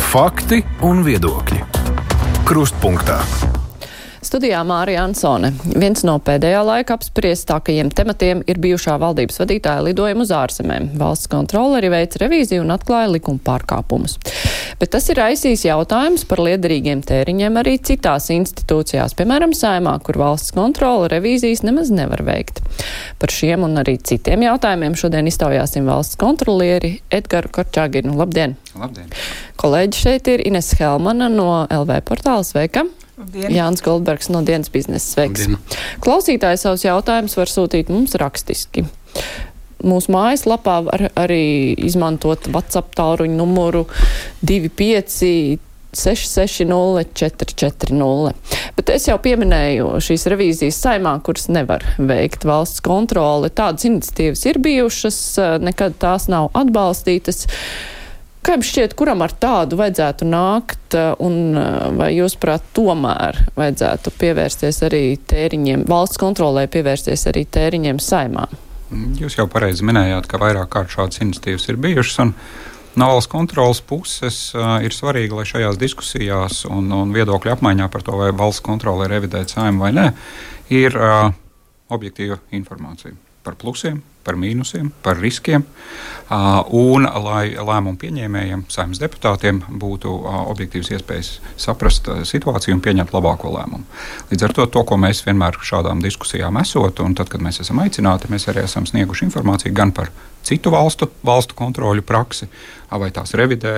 Fakti un viedokļi. Krustpunktā. Studijā Mārija Ansone. Viens no pēdējā laika apspriestākajiem tematiem ir bijušā valdības vadītāja lidojuma uz ārzemēm. Valsts kontroleri veica revīziju un atklāja likuma pārkāpumus. Bet tas ir raisījis jautājums par liederīgiem tēriņiem arī citās institūcijās, piemēram, Saeimā, kur valsts kontrole revīzijas nemaz nevar veikt. Par šiem un arī citiem jautājumiem šodien iztaujāsim valsts kontrolieri Edgaru Korčaginu. Labdien! Labdien! Kolēģi šeit ir Ines Helmana no LV portāla. Sveika! Labdien. Jānis Goldbergs no Dienas biznesa. Sveiks! Labdien. Klausītāji savus jautājumus var sūtīt mums rakstiski. Mūsu mājaslapā var arī izmantot WhatsApp tālruņa numuru 25 660 440. Bet es jau pieminēju šīs revīzijas Saeimā, kuras nevar veikt valsts kontrole. Tādas iniciatīvas ir bijušas, nekad tās nav atbalstītas. Kā jums šķiet, kuram ar tādu vajadzētu nākt, un vai jūs prāt tomēr vajadzētu pievērsties arī tēriņiem, valsts kontrolē pievērsties arī tēriņiem Saeimā? Jūs jau pareizi minējāt, ka vairāk kārt šādas iniciatīvas ir bijušas, un no valsts kontrolas puses ir svarīgi, lai šajās diskusijās un viedokļu apmaiņā par to, vai valsts kontrole revidēt Saeimu vai nē, ir objektīva informācija par plusiem, par mīnusiem, par riskiem, un lai lēmumu pieņēmējiem, Saeimas deputātiem būtu objektīvas iespējas saprast situāciju un pieņemt labāko lēmumu. Līdz ar to, ko mēs vienmēr šādām diskusijām esot, un tad, kad mēs esam aicināti, mēs arī esam snieguši informāciju gan par citu valstu kontroļu praksi, vai tās revidē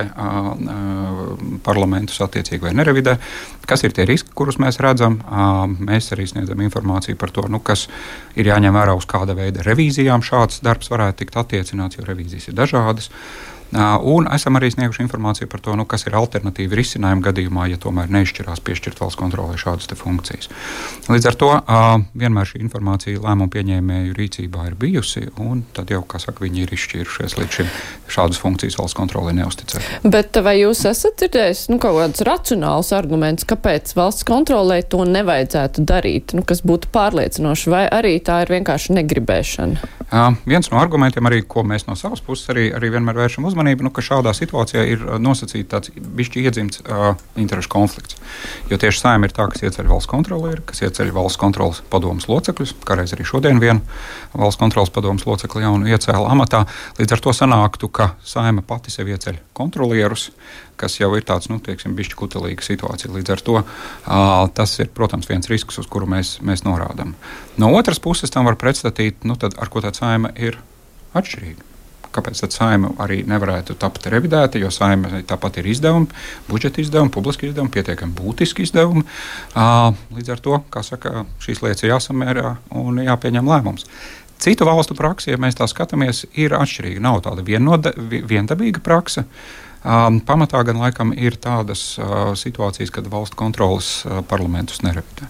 parlamentus attiecīgi vai nerevidē, kas ir tie riski, kurus mēs redzam. Mēs arī sniedzam informāciju par to, kas ir jāņem vērā uz kāda veida revīzijām šāds darbs varētu tikt attiecināts, jo revīzijas ir dažādas. Un esam arī snieguši informāciju par to, kas ir alternatīvi risinājumi gadījumā, ja tomēr neizšķirās piešķirt valsts kontrolē šādas te funkcijas. Līdz ar to vienmēr šī informācija lēmumu pieņēmēju rīcībā ir bijusi, un tad jau, kā saka, viņi ir izšķīrušies līdz šim šādas funkcijas valsts kontrolē neuzticēt. Bet vai jūs esat dzirdējis kaut kādus racionālus argumentus, kāpēc valsts kontrolē to nevajadzētu darīt, kas būtu pārliecinoši, vai arī tā ir vienkārši negribēšana? Viens no argumentiem, arī, ko mēs no savas puses arī vienmēr vēršam uzmanību, ka šādā situācijā ir nosacīts tāds bišķi iedzimts interešu konflikts. Jo tieši Saeima ir tā, kas ieceļ valsts kontrolieri, kas ieceļ valsts kontrolas padomes locekļus, kādreiz arī šodien vienu valsts kontrolas padomes locekli jaunu iecēla amatā. Līdz ar to sanāktu, ka Saeima pati sev ieceļ kontrolierus, kas jau ir tāds, bišķi kutelīga situācija. Līdz ar to tas ir, protams, viens risks, uz kuru mēs norādām. No otras puses tam var pretstatīt, tad ar ko tā Saeima ir atšķirīga. Kāpēc tad Saeima arī nevarētu tapt revidēta, jo Saeima tāpat ir izdevumi, budžeta izdevumi, publiski izdevumi, pietiekami būtiski izdevumi. Līdz ar to, kā saka, šīs lietas ir jāsamērā un jāpieņem lēmums. Citu valstu praksi, ja mēs tā skatāmies, ir atšķirīga. Nav tāda viendabīga praksa. Pamatā gan laikam ir tādas situācijas, kad valsts kontrolas parlamentus nerevidē.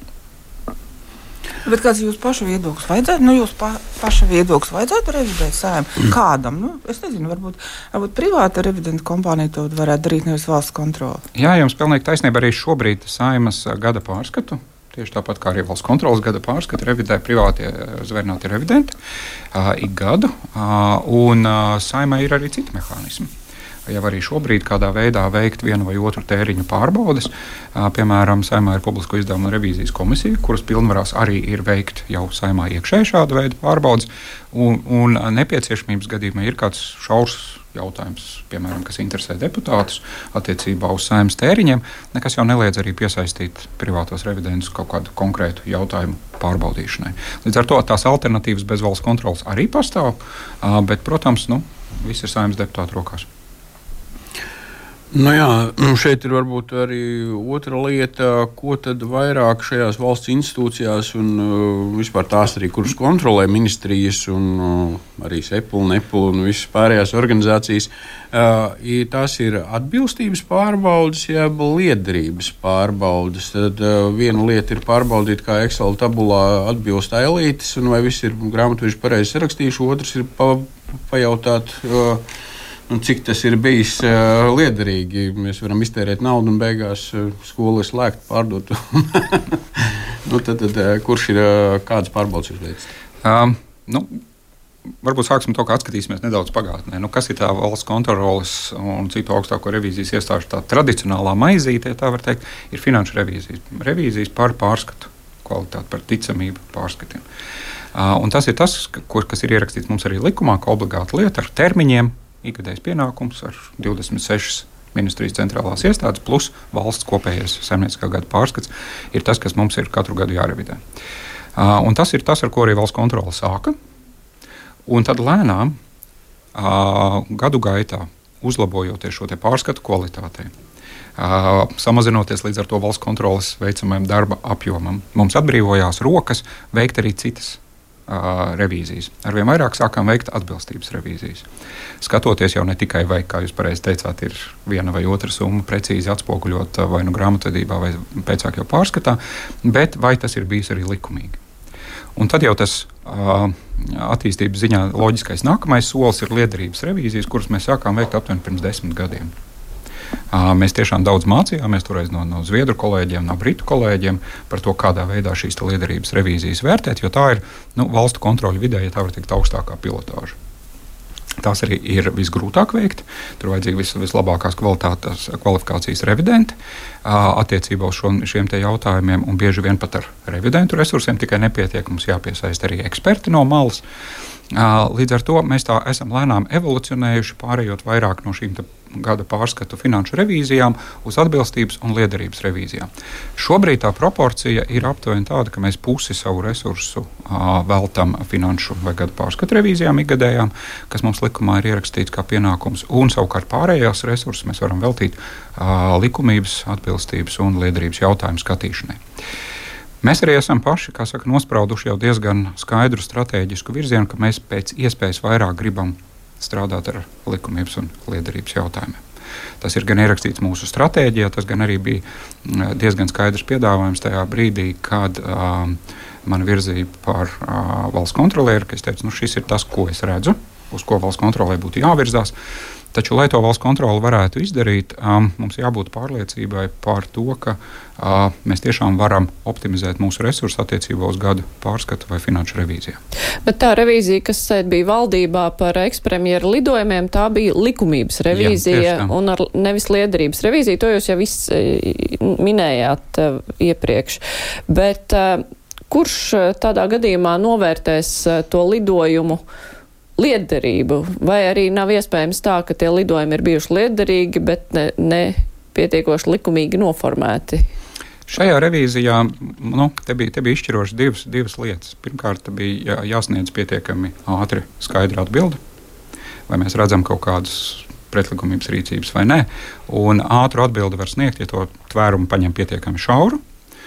Bet kāds jūs paša viedoklis vajadzētu? Jūs paša viedoklis vajadzētu revidēt Saeimu? Kādam? Es nezinu, varbūt privāta revidenta kompānija to varētu darīt, nevis valsts kontrole. Jā, jums pilnīgi taisnība, arī šobrīd Saeimas gada pārskatu, tieši tāpat kā arī valsts kontrolas gada pārskatu, revidē privātie zvērināti revidenti ik gadu, un Saeimai ir arī citi mehānismi. Jau arī šobrīd kādā veidā veikt vienu vai otru tēriņu pārbaudes. Piemēram, Saeimā ir publisko izdevumu revīzijas komisija, kuras pilnvarās arī ir veikt jau Saeimā iekšēji šāda veida pārbaudes. Un nepieciešamības gadījumā ir kāds šaurs jautājums, piemēram, kas interesē deputātus attiecībā uz Saeimas tēriņiem, nekas jau neliedz arī piesaistīt privātos revidentus kaut kādu konkrētu jautājumu pārbaudīšanai. Līdz ar to tās alternatīvas bez valsts kontrolas arī pastāv, bet, protams, viss ir Saeimas deputātu rokās. Šeit ir varbūt arī otra lieta, ko tad vairāk šajās valsts institūcijās un vispār tās arī, kuras kontrolē ministrijas un arī SEPL, NEPL un visas pārējās organizācijas, tās ir atbilstības pārbaudes, jeb liederības pārbaudes. Tad viena lieta ir pārbaudīt, kā Excel tabulā atbilst elītes un vai viss ir grāmatveži pareizi sarakstījuši, otrs ir pajautāt, cik tas ir bijis liederīgi. Mēs varam iztērēt naudu un beigās skolu ir slēgta, pārdot. Tad kurš ir kādas pārbaudes jūs veicat? varbūt sāksim to, kā atskatīsimies nedaudz pagātnē. Kas ir tā valsts kontroles un citu augstāko revīzijas iestāžu tā tradicionālā maizīte, ja tā var teikt, ir finanšu revīzijas. Revīzijas par pārskatu kvalitāti, par ticamību pārskatiem. Un tas ir tas, kas ir ierakstīts mums arī likumā, ka obligāta lieta ar termiņiem, ikgadējs pienākums ar 26 ministrijas centrālās iestādes plus valsts kopējais saimnieciskā gada pārskats ir tas, kas mums ir katru gadu jārevidē. Un tas ir tas, ar ko arī valsts kontrole sāka. Un tad lēnām gadu gaitā uzlabojoties šo pārskatu kvalitātei, samazinoties līdz ar to valsts kontroles veicamajam darba apjomam, mums atbrīvojās rokas veikt arī citas revīzijas. Arvien vairāk sākām veikt atbilstības revīzijas. Skatoties jau ne tikai, vai, kā jūs pareizi teicāt, ir viena vai otra summa precīzi atspoguļot vai nu grāmatvedībā, vai pēcāk jau pārskatā, bet vai tas ir bijis arī likumīgi. Un tad jau tas attīstības ziņā loģiskais nākamais solis ir liederības revīzijas, kuras mēs sākām veikt aptuveni pirms 10 gadiem. Mēs tiešām daudz mācījāmies toreiz no zviedru kolēģiem, no britu kolēģiem par to, kādā veidā šīs liederības revīzijas vērtēt, jo tā ir valstu kontroļu vidē, ja tā var teikt, augstākā pilotāža. Tās arī ir visgrūtāk veikt. Tur vajadzīgi vislabākās kvalifikācijas revidenti attiecībā uz šiem jautājumiem, un bieži vien pat ar revidentu resursiem tikai nepietiek. Mums jāpiesaista arī eksperti no malas. Līdz ar to mēs tā esam lēnām evolucionējuši, pārējot vairāk no šīm gada pārskatu finanšu revīzijām uz atbilstības un liederības revīzijām. Šobrīd tā proporcija ir aptuveni tāda, ka mēs pusi savu resursu veltam finanšu vai gada pārskatu revīzijām ikgadējām, kas mums likumā ir ierakstīts kā pienākums, un savukārt pārējās resursus mēs varam veltīt likumības, atbilstības un liederības jautājumu skatīšanai. Mēs arī esam paši, kā saka, nosprauduši jau diezgan skaidru stratēģisku virzienu, ka mēs pēc iespējas vairāk gribam strādāt ar likumības un liederības jautājumiem. Tas ir gan ierakstīts mūsu stratēģijā, tas gan arī bija diezgan skaidrs piedāvājums tajā brīdī, kad man virzīja par valsts kontrolieru, ka es teicu, šis ir tas, ko es redzu, uz ko valsts kontrolē būtu jāvirzās. Taču, lai to valsts kontrole varētu izdarīt, mums jābūt pārliecībai par to, ka mēs tiešām varam optimizēt mūsu resursus attiecībā uz gadu pārskatu vai finanšu revīziju. Bet tā revīzija, kas bija valdībā par ekspremjeru lidojumiem, tā bija likumības revīzija un nevis liederības revīzija. To jūs jau minējāt iepriekš. Bet kurš tādā gadījumā novērtēs to lidojumu liederību, vai arī nav iespējams tā, ka tie lidojumi ir bijuši liederīgi, bet ne pietiekoši likumīgi noformēti? Šajā revīzijā te bija izšķiroši divas lietas. Pirmkārt, bija jāsniedz pietiekami ātri skaidra atbilde, vai mēs redzam kaut kādas pretlikumības rīcības vai nē. Un ātru atbildi var sniegt, ja to tvērumu paņem pietiekami šauru.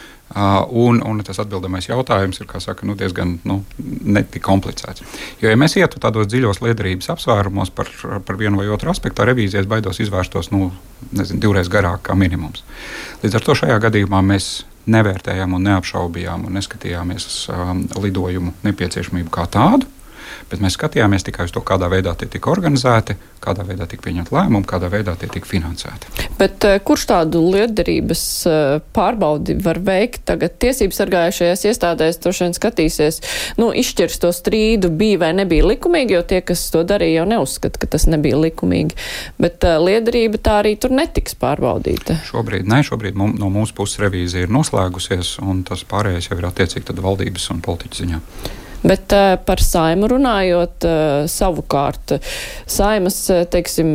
Un tas atbildamais jautājums ir, kā saka, diezgan netik komplicēts. Jo, ja mēs ietu tādos dziļos liederības apsvērumos par vienu vai otru aspektu, revīzijas baidos izvērstos, divreiz garāk kā minimums. Līdz ar to šajā gadījumā mēs nevērtējām un neapšaubījām un neskatījāmies lidojumu nepieciešamību kā tādu, bet mēs skatījāmies tikai uz to, kādā veidā tie tika organizēti, kādā veidā tika pieņemti lēmumi, kādā veidā tie tika finansēti. Bet kurš tādu liederības pārbaudi var veikt tagad? Tiesības sargājušajās iestādēs droši vien skatīsies, izšķirs to strīdu, bija vai nebija likumīgi, jo tie, kas to darīja, jau neuzskata, ka tas nebija likumīgi. Bet liederība tā arī tur netiks pārbaudīta. Šobrīd no mūsu puses revīzija ir noslēgusies, un tas pārējais jau ir attiecīgi tad valdības un politiķu ziņā. Bet par Saimu runājot, savukārt Saimas, teiksim,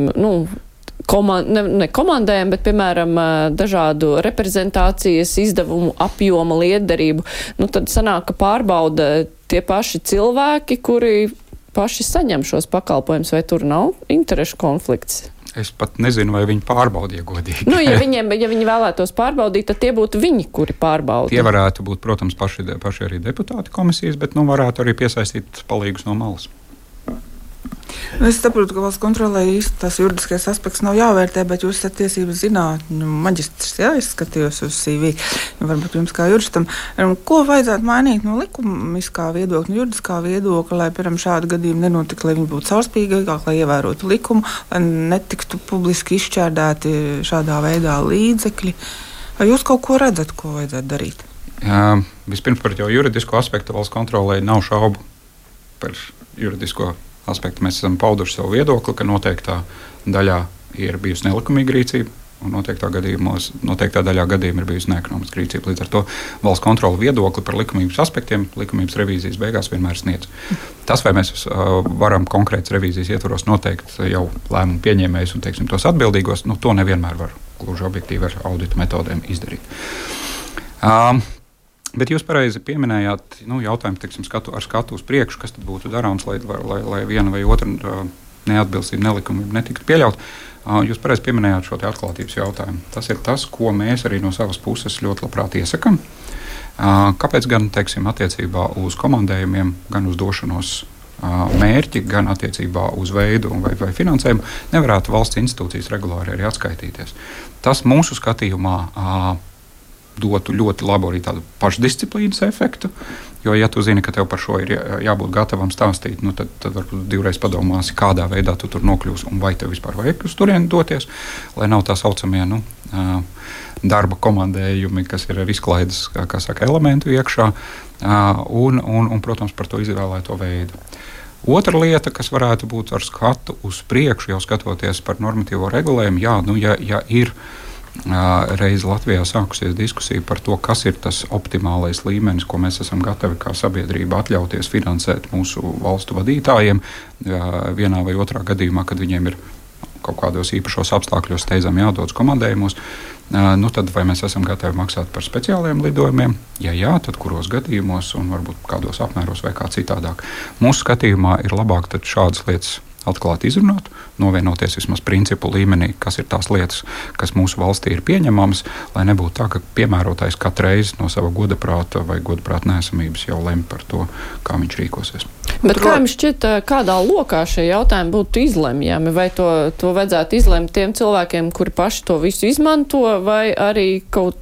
ne komandējam, bet, piemēram, dažādu reprezentācijas izdevumu apjoma liederību, tad sanāk, ka pārbauda tie paši cilvēki, kuri paši saņem šos pakalpojumus, vai tur nav interešu konflikts? Es pat nezinu, vai viņi pārbaudīja godīgi. Ja viņi vēlētos pārbaudīt, tad tie būtu viņi, kuri pārbauda. Tie varētu būt, protams, paši arī deputāti komisijas, bet varētu arī piesaistīt palīgus no malas. Es saprotu, ka valsts kontrolē īsti tas juridiskais aspekts nav jāvērtē, bet jūs esat tiesības zinātņu maģistrs, es skatījos uz CV, varbūt jums kā juristam. Ko vajadzētu mainīt no likumiskā viedokļa, no juridiskā viedokļa, lai, piemēram, šādi gadījumi nenotika, lai viņi būtu caurspīdīgāk, lai ievērotu likumu, lai netiktu publiski izšķērdēti šādā veidā līdzekļi? Vai jūs kaut ko redzat, ko vajadzētu darīt? Vispirms par jau juridisko aspektu valsts kontrolē nav šaubu par juridisko aspektu mēs esam pauduši savu viedokli, ka noteiktā daļā ir bijusi nelikumīga rīcība, un noteiktā daļā gadījumā ir bijusi neekonomiska rīcība. Līdz ar to valsts kontrole viedokli par likumības aspektiem likumības revīzijas beigās vienmēr sniedz. Tas, vai mēs varam konkrētas revīzijas ietvaros noteikt jau lēmumu pieņēmējus un, teiksim, tos atbildīgos, to nevienmēr var gluži objektīvi ar audita metodēm izdarīt. Bet jūs pareizi pieminējāt jautājumu, teiksim, ar skatu uz priekšu, kas tad būtu darāms, lai viena vai otra neatbilstība, nelikumība netiktu pieļaut. Jūs pareizi pieminējāt šo atklātības jautājumu. Tas ir tas, ko mēs arī no savas puses ļoti labprāt iesakām. Kāpēc gan, teiksim, attiecībā uz komandējumiem, gan uz došanos mērķi, gan attiecībā uz veidu vai finansējumu nevarētu valsts institūcijas regulāri arī atskaitīties. Tas mūsu skatījumā dotu ļoti labu arī tādu pašdisciplīnas efektu, jo, ja tu zini, ka tev par šo ir jābūt gatavam stāstīt, tad varbūt divreiz padomāsi, kādā veidā tu tur nokļūsi un vai tev vispār vajag uz turieni doties, lai nav tā saucamie darba komandējumi, kas ir ar izklaides, kā saka, elementu iekšā, un, protams, par to izvēlēto veidu. Otra lieta, kas varētu būt ar skatu uz priekšu, jau skatoties par normatīvo regulējumu, ja ir reiz Latvijā sākusies diskusija par to, kas ir tas optimālais līmenis, ko mēs esam gatavi kā sabiedrība atļauties finansēt mūsu valstu vadītājiem vienā vai otrā gadījumā, kad viņiem ir kaut kādos īpašos apstākļos steidzami jādodas komandējumos, tad vai mēs esam gatavi maksāt par speciāliem lidojumiem? Ja jā, tad kuros gadījumos un varbūt kādos apmēros vai kā citādāk. Mūsu skatījumā ir labāk tad šādas lietas atklāti izrunāt, novienoties vismaz principu līmenī, kas ir tās lietas, kas mūsu valstī ir pieņemamas, lai nebūtu tā, ka piemērotais katru reizi no sava godaprāta vai godaprāta neesamības jau lemj par to, kā viņš rīkosies. Bet kā jums šķiet, kādā lokā šie jautājumi būtu izlemjami? Vai to vajadzētu izlemt tiem cilvēkiem, kuri paši to visu izmanto, vai arī kaut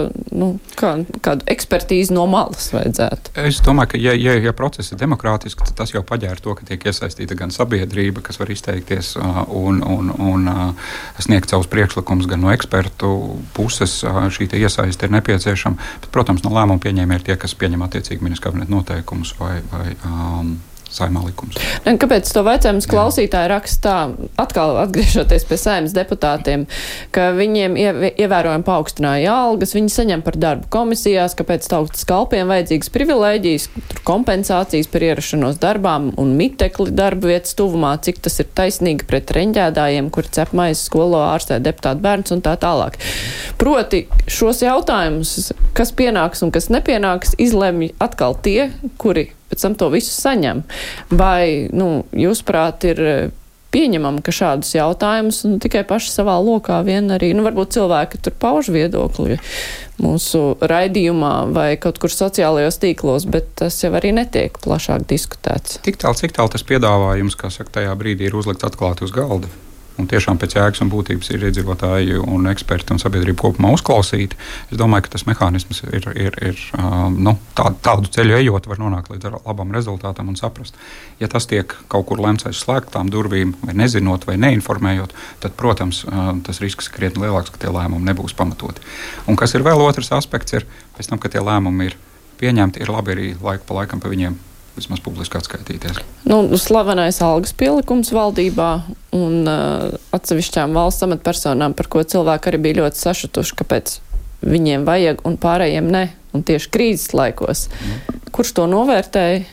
kādu ekspertīzi no malas vajadzētu? Es domāju, ka ja process ir demokrātisks, tad tas jau paģēra to, ka tiek iesaistīta gan sabiedrība, kas var izteikties un sniegt savus priekšlikumus gan no ekspertu puses. Šī iesaiste ir nepieciešama. Bet, protams, no lēmumu pieņēmēji ir tie, kas pieņem attiecīgi ministra kabineta noteikumus vai Saeimā likums. Kāpēc to vaicājums klausītāji rakstā, atkal atgriežoties pie Saeimas deputātiem, ka viņiem ievērojami paaugstināja algas, viņi saņem par darbu komisijās, kāpēc tautas kalpiem vajadzīgas privilēģijas, kompensācijas par ierašanos darbām un mitekli darba vietas tuvumā, cik tas ir taisnīgi pret reņģēdājiem, kuri cep maizi skolo, ārstē deputātu bērns un tā tālāk. Proti šos jautājumus, kas pienāks un kas nepienāks, izlemj atkal tie, kuri pēc tam to visu saņem. Vai, jūsuprāt, ir pieņemama, ka šādus jautājumus tikai paši savā lokā vien arī, varbūt cilvēki tur pauž viedokli mūsu raidījumā vai kaut kur sociālajos tīklos, bet tas jau arī netiek plašāk diskutēts. Tik tālu tas piedāvājums, kā saka, tajā brīdī ir uzlikts atklāti uz galda. Un tiešām pēc jēgas un būtības ir iedzīvotāji un eksperti un sabiedrība kopumā uzklausīti. Es domāju, ka tas mehānisms ir tādu ceļu ejot, var nonākt līdz labam rezultātam un saprast. Ja tas tiek kaut kur lemts aiz slēgtām durvīm, vai nezinot, vai neinformējot, tad, protams, tas risks ir krietni lielāks, ka tie lēmumi nebūs pamatoti. Un kas ir vēl otrs aspekts, ir pēc tam, ka tie lēmumi ir pieņemti, ir labi arī laiku pa laikam pa viņiem vismaz publiski atskaitīties. Slavenais algas pielikums valdībā un atsevišķām valsts amatpersonām, par ko cilvēki arī bija ļoti sašutuši, kāpēc viņiem vajag un pārējiem ne, un tieši krīzes laikos. Kurš to novērtēja?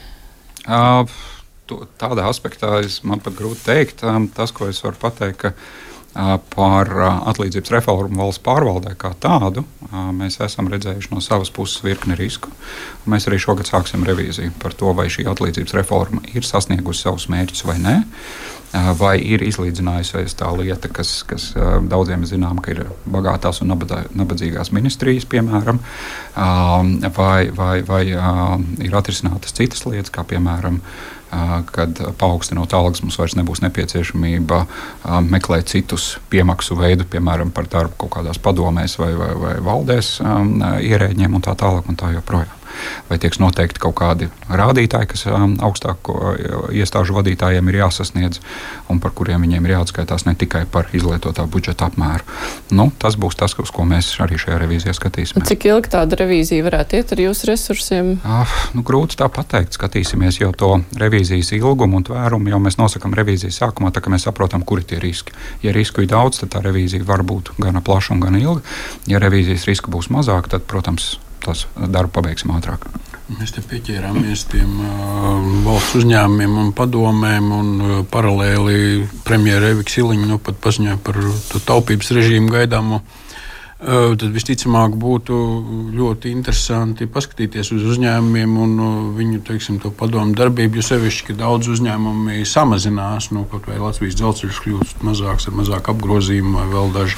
Tādā aspektā man pat grūti teikt. Tas, ko es varu pateikt, ka par atlīdzības reformu valsts pārvaldē kā tādu mēs esam redzējuši no savas puses virkni risku. Mēs arī šogad sāksim revīziju par to, vai šī atlīdzības reforma ir sasniegusi savus mērķus vai nē, vai ir izlīdzinājusies tā lieta, kas daudziem zinām, ka ir bagātās un nabadzīgās ministrijas, piemēram, vai ir atrisinātas citas lietas, kā piemēram, kad paaugstinot algas mums vairs nebūs nepieciešamība meklēt citus piemaksu veidu, piemēram, par darbu kaut kādās padomēs vai valdēs ierēģiem un tā tālāk un tā joprojām. vai tiek noteikti kaut kādi rādītāji, kas augstāko iestāžu vadītājiem ir jāsasniedz un par kuriem viņiem ir jāatskaitās ne tikai par izlietotā budžeta apmēru. Tas būs tas, uz ko mēs arī šajā revīzijā skatīsimies. Cik ilgi tāda revīzija varētu iet ar jūsu resursiem? Grūti tā pateikt. Skatīsimies jau to revīzijas ilgumu un tvērumu. Jau mēs nosakām revīzijas sākumā, tā kā mēs saprotam, kuri tie riski. Ja risku ir daudz, tad tā revīzija var būt gan plaša un gan ilga. Ja revīzijas riska būs mazāk, tad, protams, tas darbu pabeigsim ātrāk. Mēs te pieķērāmies tiem valsts uzņēmumiem un padomēm, un paralēli premjera Evika Siliņa pat paziņoja par to taupības režīmu gaidāmo. Tad visticamāk būtu ļoti interesanti paskatīties uz uzņēmumiem un viņu, to padomu darbību, jo sevišķi, ka daudz uzņēmumi samazinās, kaut vai Latvijas dzelzceļš kļūst mazāks ar mazāk apgrozījumu vai vēl daži.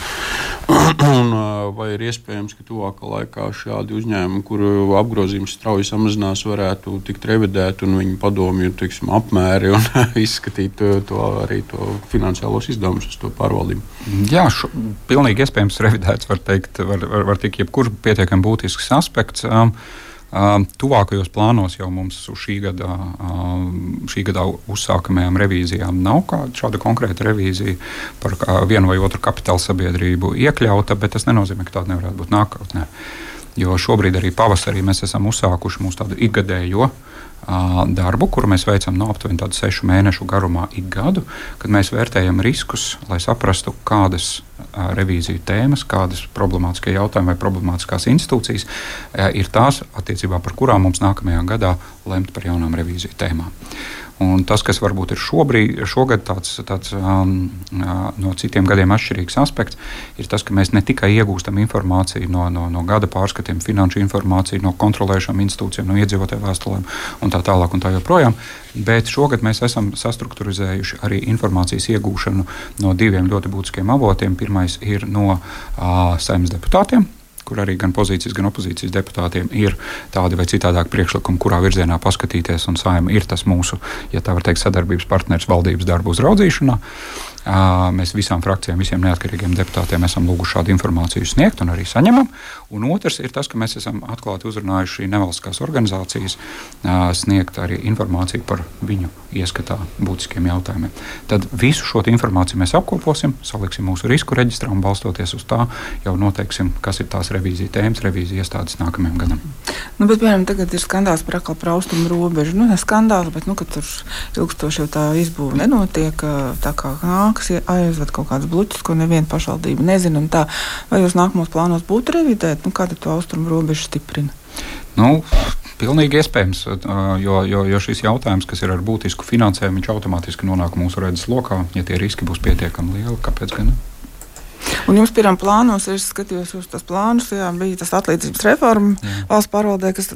Vai ir iespējams, ka tuvākā laikā šādi uzņēmumi, kuru apgrozījums strauji samazinās, varētu tikt revidēti un viņu padomju, apmēri un izskatīt arī to finansiālos izdevumus uz to pārvaldību? Jā, pilnīgi iespējams revidēts, var tikt jebkurš pietiekami būtisks aspekts. Tuvākajos plānos jau mums uz šī gada uzsākamajām revīzijām nav šāda konkrēta revīzija par vienu vai otru kapitāla sabiedrību iekļauta, bet tas nenozīmē, ka tāda nevarētu būt nākotnē. Jo šobrīd arī pavasarī mēs esam uzsākuši mūsu tādu ikgadējo darbu, kuru mēs veicam aptuveni 6 mēnešu garumā ik gadu, kad mēs vērtējam riskus, lai saprastu, kādas revīziju tēmas, kādas problemātiskie jautājumi vai problemātiskās institūcijas ir tās, attiecībā par kurām mums nākamajā gadā lemt par jaunām revīziju tēmām. Un tas, kas varbūt ir šogad tāds no citiem gadiem atšķirīgs aspekts, ir tas, ka mēs ne tikai iegūstam informāciju no gada pārskatiem, finanšu informāciju, no kontrolējušām institūcijām, no iedzīvotāju vēstulēm un tā tālāk un tā joprojām, bet šogad mēs esam sastrukturizējuši arī informācijas iegūšanu no 2 ļoti būtiskiem avotiem. Pirmais ir no Saeimas deputātiem, kur arī gan pozīcijas, gan opozīcijas deputātiem ir tādi vai citādāk priekšlikumi, kurā virzienā paskatīties, un Saeima ir tas mūsu, ja tā var teikt, sadarbības partners valdības darbu uzraudzīšanā. Mēs visām frakcijām, visiem neatkarīgiem deputātiem esam lūguši šādu informāciju sniegt un arī saņemam. Un otrs ir tas, ka mēs esam atklāti uzrunājuši nevalstiskās organizācijas sniegt arī informāciju par viņu ieskatā būtiskiem jautājumiem. Tad visu šo informāciju mēs apkoposim, saliksim mūsu risku reģistrā un balstoties uz tā jau noteiksim, kas ir tās revīzija tēmas, revīzija iestādes nākamajam gadam. Bet, piemēram, tagad ir skandāls par austrumu robežu. Ne skandāls, bet ka tur ilgstoši jau tā izbūve nenotiek, tā kā nākas aizved kaut kādas bluķus, ko neviena pašvaldība nezina. Vai jūs nākamos plānos būtu revidēt? Kāda to austrumu robežu stiprina? Pilnīgi iespējams, jo šis jautājums, kas ir ar būtisku finansējumu, viņš automātiski nonāk mūsu redzes lokā. Ja tie riski būs pietiekami lieli, kāpēc gan ne? Un jums pirmā plānos, es skatījos uz tas plānus, bija tas atlīdzības reforma valsts pārvaldē, kas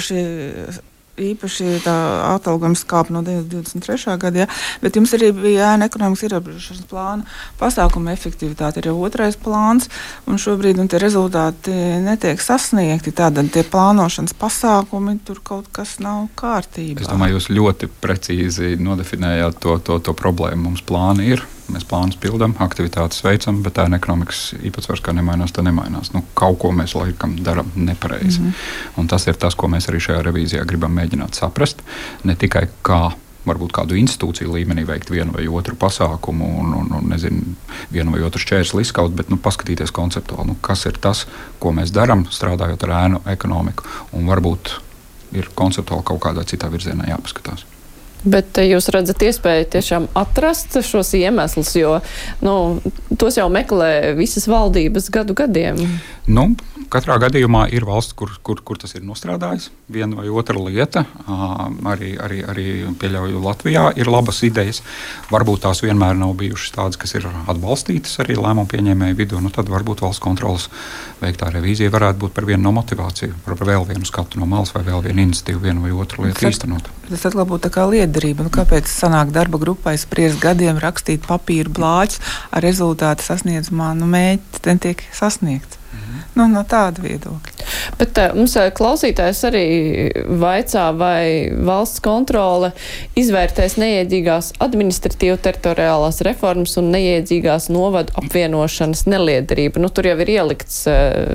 īpaši tā atalgojums kāp no 23. gada, bet jums arī bija ēna ekonomikas ierobežošanas plāna pasākuma efektivitāte, ir jau otrais plāns, un šobrīd tie rezultāti netiek sasniegti, tādēļ tie plānošanas pasākumi, tur kaut kas nav kārtībā. Es domāju, jūs ļoti precīzi nodefinējāt to problēmu. Mums plāni ir. Mēs plānus pildām, aktivitātes veicam, bet tā ekonomikas īpatsvars kā nemainās, tā nemainās. Kaut ko mēs laikam darām nepareizi. Un tas ir tas, ko mēs arī šajā revīzijā gribam mēģināt saprast. Ne tikai kā varbūt kādu institūciju līmenī veikt vienu vai otru pasākumu un vienu vai otru šķērsli izskaut, bet paskatīties konceptuāli, kas ir tas, ko mēs darām, strādājot ar ēnu ekonomiku. Un varbūt ir konceptuāli kaut kādā citā virzienā jāpaskatās. Bet jūs redzat iespēju tiešām atrast šos iemeslus, jo tos jau meklē visas valdības gadu gadiem. Katrā gadījumā ir valsts, kur tas ir nostrādājis. Viena vai otra lieta, arī pieļauju Latvijā, ir labas idejas. Varbūt tās vienmēr nav bijušas tādas, kas ir atbalstītas arī lēmumu pieņēmēju vidū. Tad varbūt valsts kontrolas veiktā revīzija varētu būt par vienu no motivāciju, par vēl vienu skatu no malas vai vēl vienu iniciatīvu, vienu vai otru lietu īstenot. Tas atkal būtu tā kā lietderība. Kāpēc sanāk darba grupai spriest gadiem rakstīt papīra blāķus ar rezultātu sasniedzamā mērķi netiek sasniegts? No tāda viedokļa. Bet mums klausītājs arī vaicā, vai valsts kontrole izvērtēs neiedzīgās administratīvu teritoriālās reformas un neiedzīgās novadu apvienošanas neliederību. Tur jau ir ielikts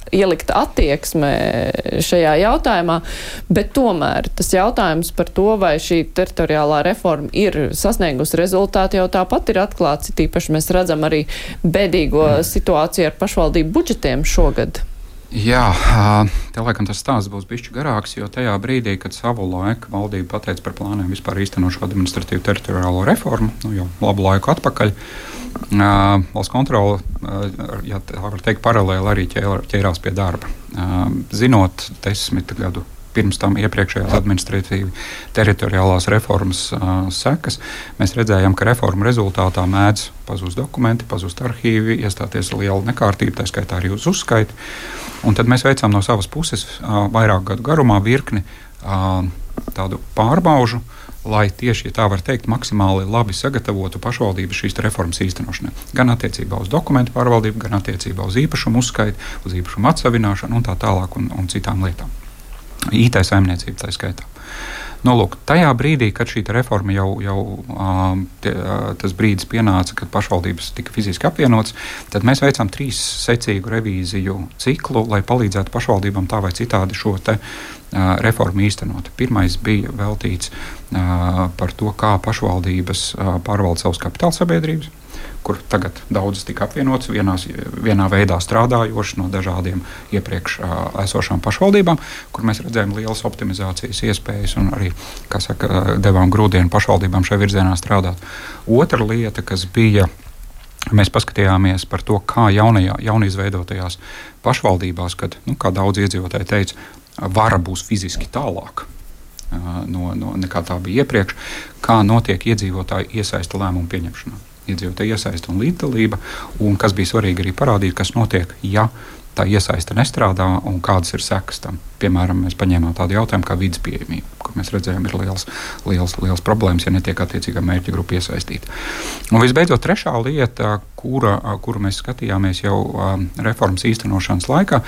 ielikta attieksme šajā jautājumā, bet tomēr tas jautājums par to, vai šī teritoriālā reforma ir sasniegusi rezultātu, jau tāpat ir atklāts, tīpaši mēs redzam arī bēdīgo situāciju ar pašvaldību budžetiem šogad. Jā, te laikam tas stāsts būs bišķi garāks, jo tajā brīdī, kad savu laiku valdība pateica par plāniem vispār īstenot šo administratīvu teritoriālo reformu, jau labu laiku atpakaļ, valsts kontrole, ja tā var teikt, paralēli arī ķērās pie darba. Zinot 10 gadu pirms tam iepriekšējās administratīvi teritoriālās reformas sekas, mēs redzējām, ka reformu rezultātā mēdz pazust dokumenti, pazust arhīvi, iestāties liela nekārtība, tā skaitā arī uz uzskaiti. Un tad mēs veicām no savas puses vairāk gadu garumā virkni tādu pārbaužu, lai tieši, ja tā var teikt, maksimāli labi sagatavotu pašvaldības šīs reformas īstenošanai. Gan attiecībā uz dokumentu pārvaldību, gan attiecībā uz īpašumu uzskaiti, uz īpašumu atsavināšanu un tā tālāk un citām lietām. IT saimniecība tā skaitā. Nu, lūk, tajā brīdī, kad šī reforma tas brīdis pienāca, kad pašvaldības tika fiziski apvienotas, tad mēs veicām 3 secīgu revīziju ciklu, lai palīdzētu pašvaldībām tā vai citādi šo reformu īstenot. Pirmais bija veltīts par to, kā pašvaldības pārvalda savus kapitāla sabiedrības, kur tagad daudzas tika apvienotas vienā veidā strādājošas no dažādiem iepriekš esošām pašvaldībām, kur mēs redzējām lielas optimizācijas iespējas un arī, kā saka, devām grūdienu pašvaldībām šajā virzienā strādāt. Otra lieta, kas bija, mēs paskatījāmies par to, kā jaunizveidotajās pašvaldībās, kad, kā daudz iedzīvotāji teica, vara būs fiziski tālāk nekā tā bija iepriekš, kā notiek iedzīvotāju iesaista lēmumu pieņemšanā. Iedzīvotāju iesaista un līdzdalība, un kas bija svarīgi arī parādīt, kas notiek, ja tā iesaista nestrādā un kādas ir sekas tam. Piemēram, mēs paņēmām tādu jautājumu kā vides pieejamība, kur mēs redzējām, ir liels problēmas, ja netiek attiecīgā mērķa grupa iesaistīta. Un visbeidzot, trešā lieta, kuru mēs skatījāmies jau reformas īstenošanas laikā,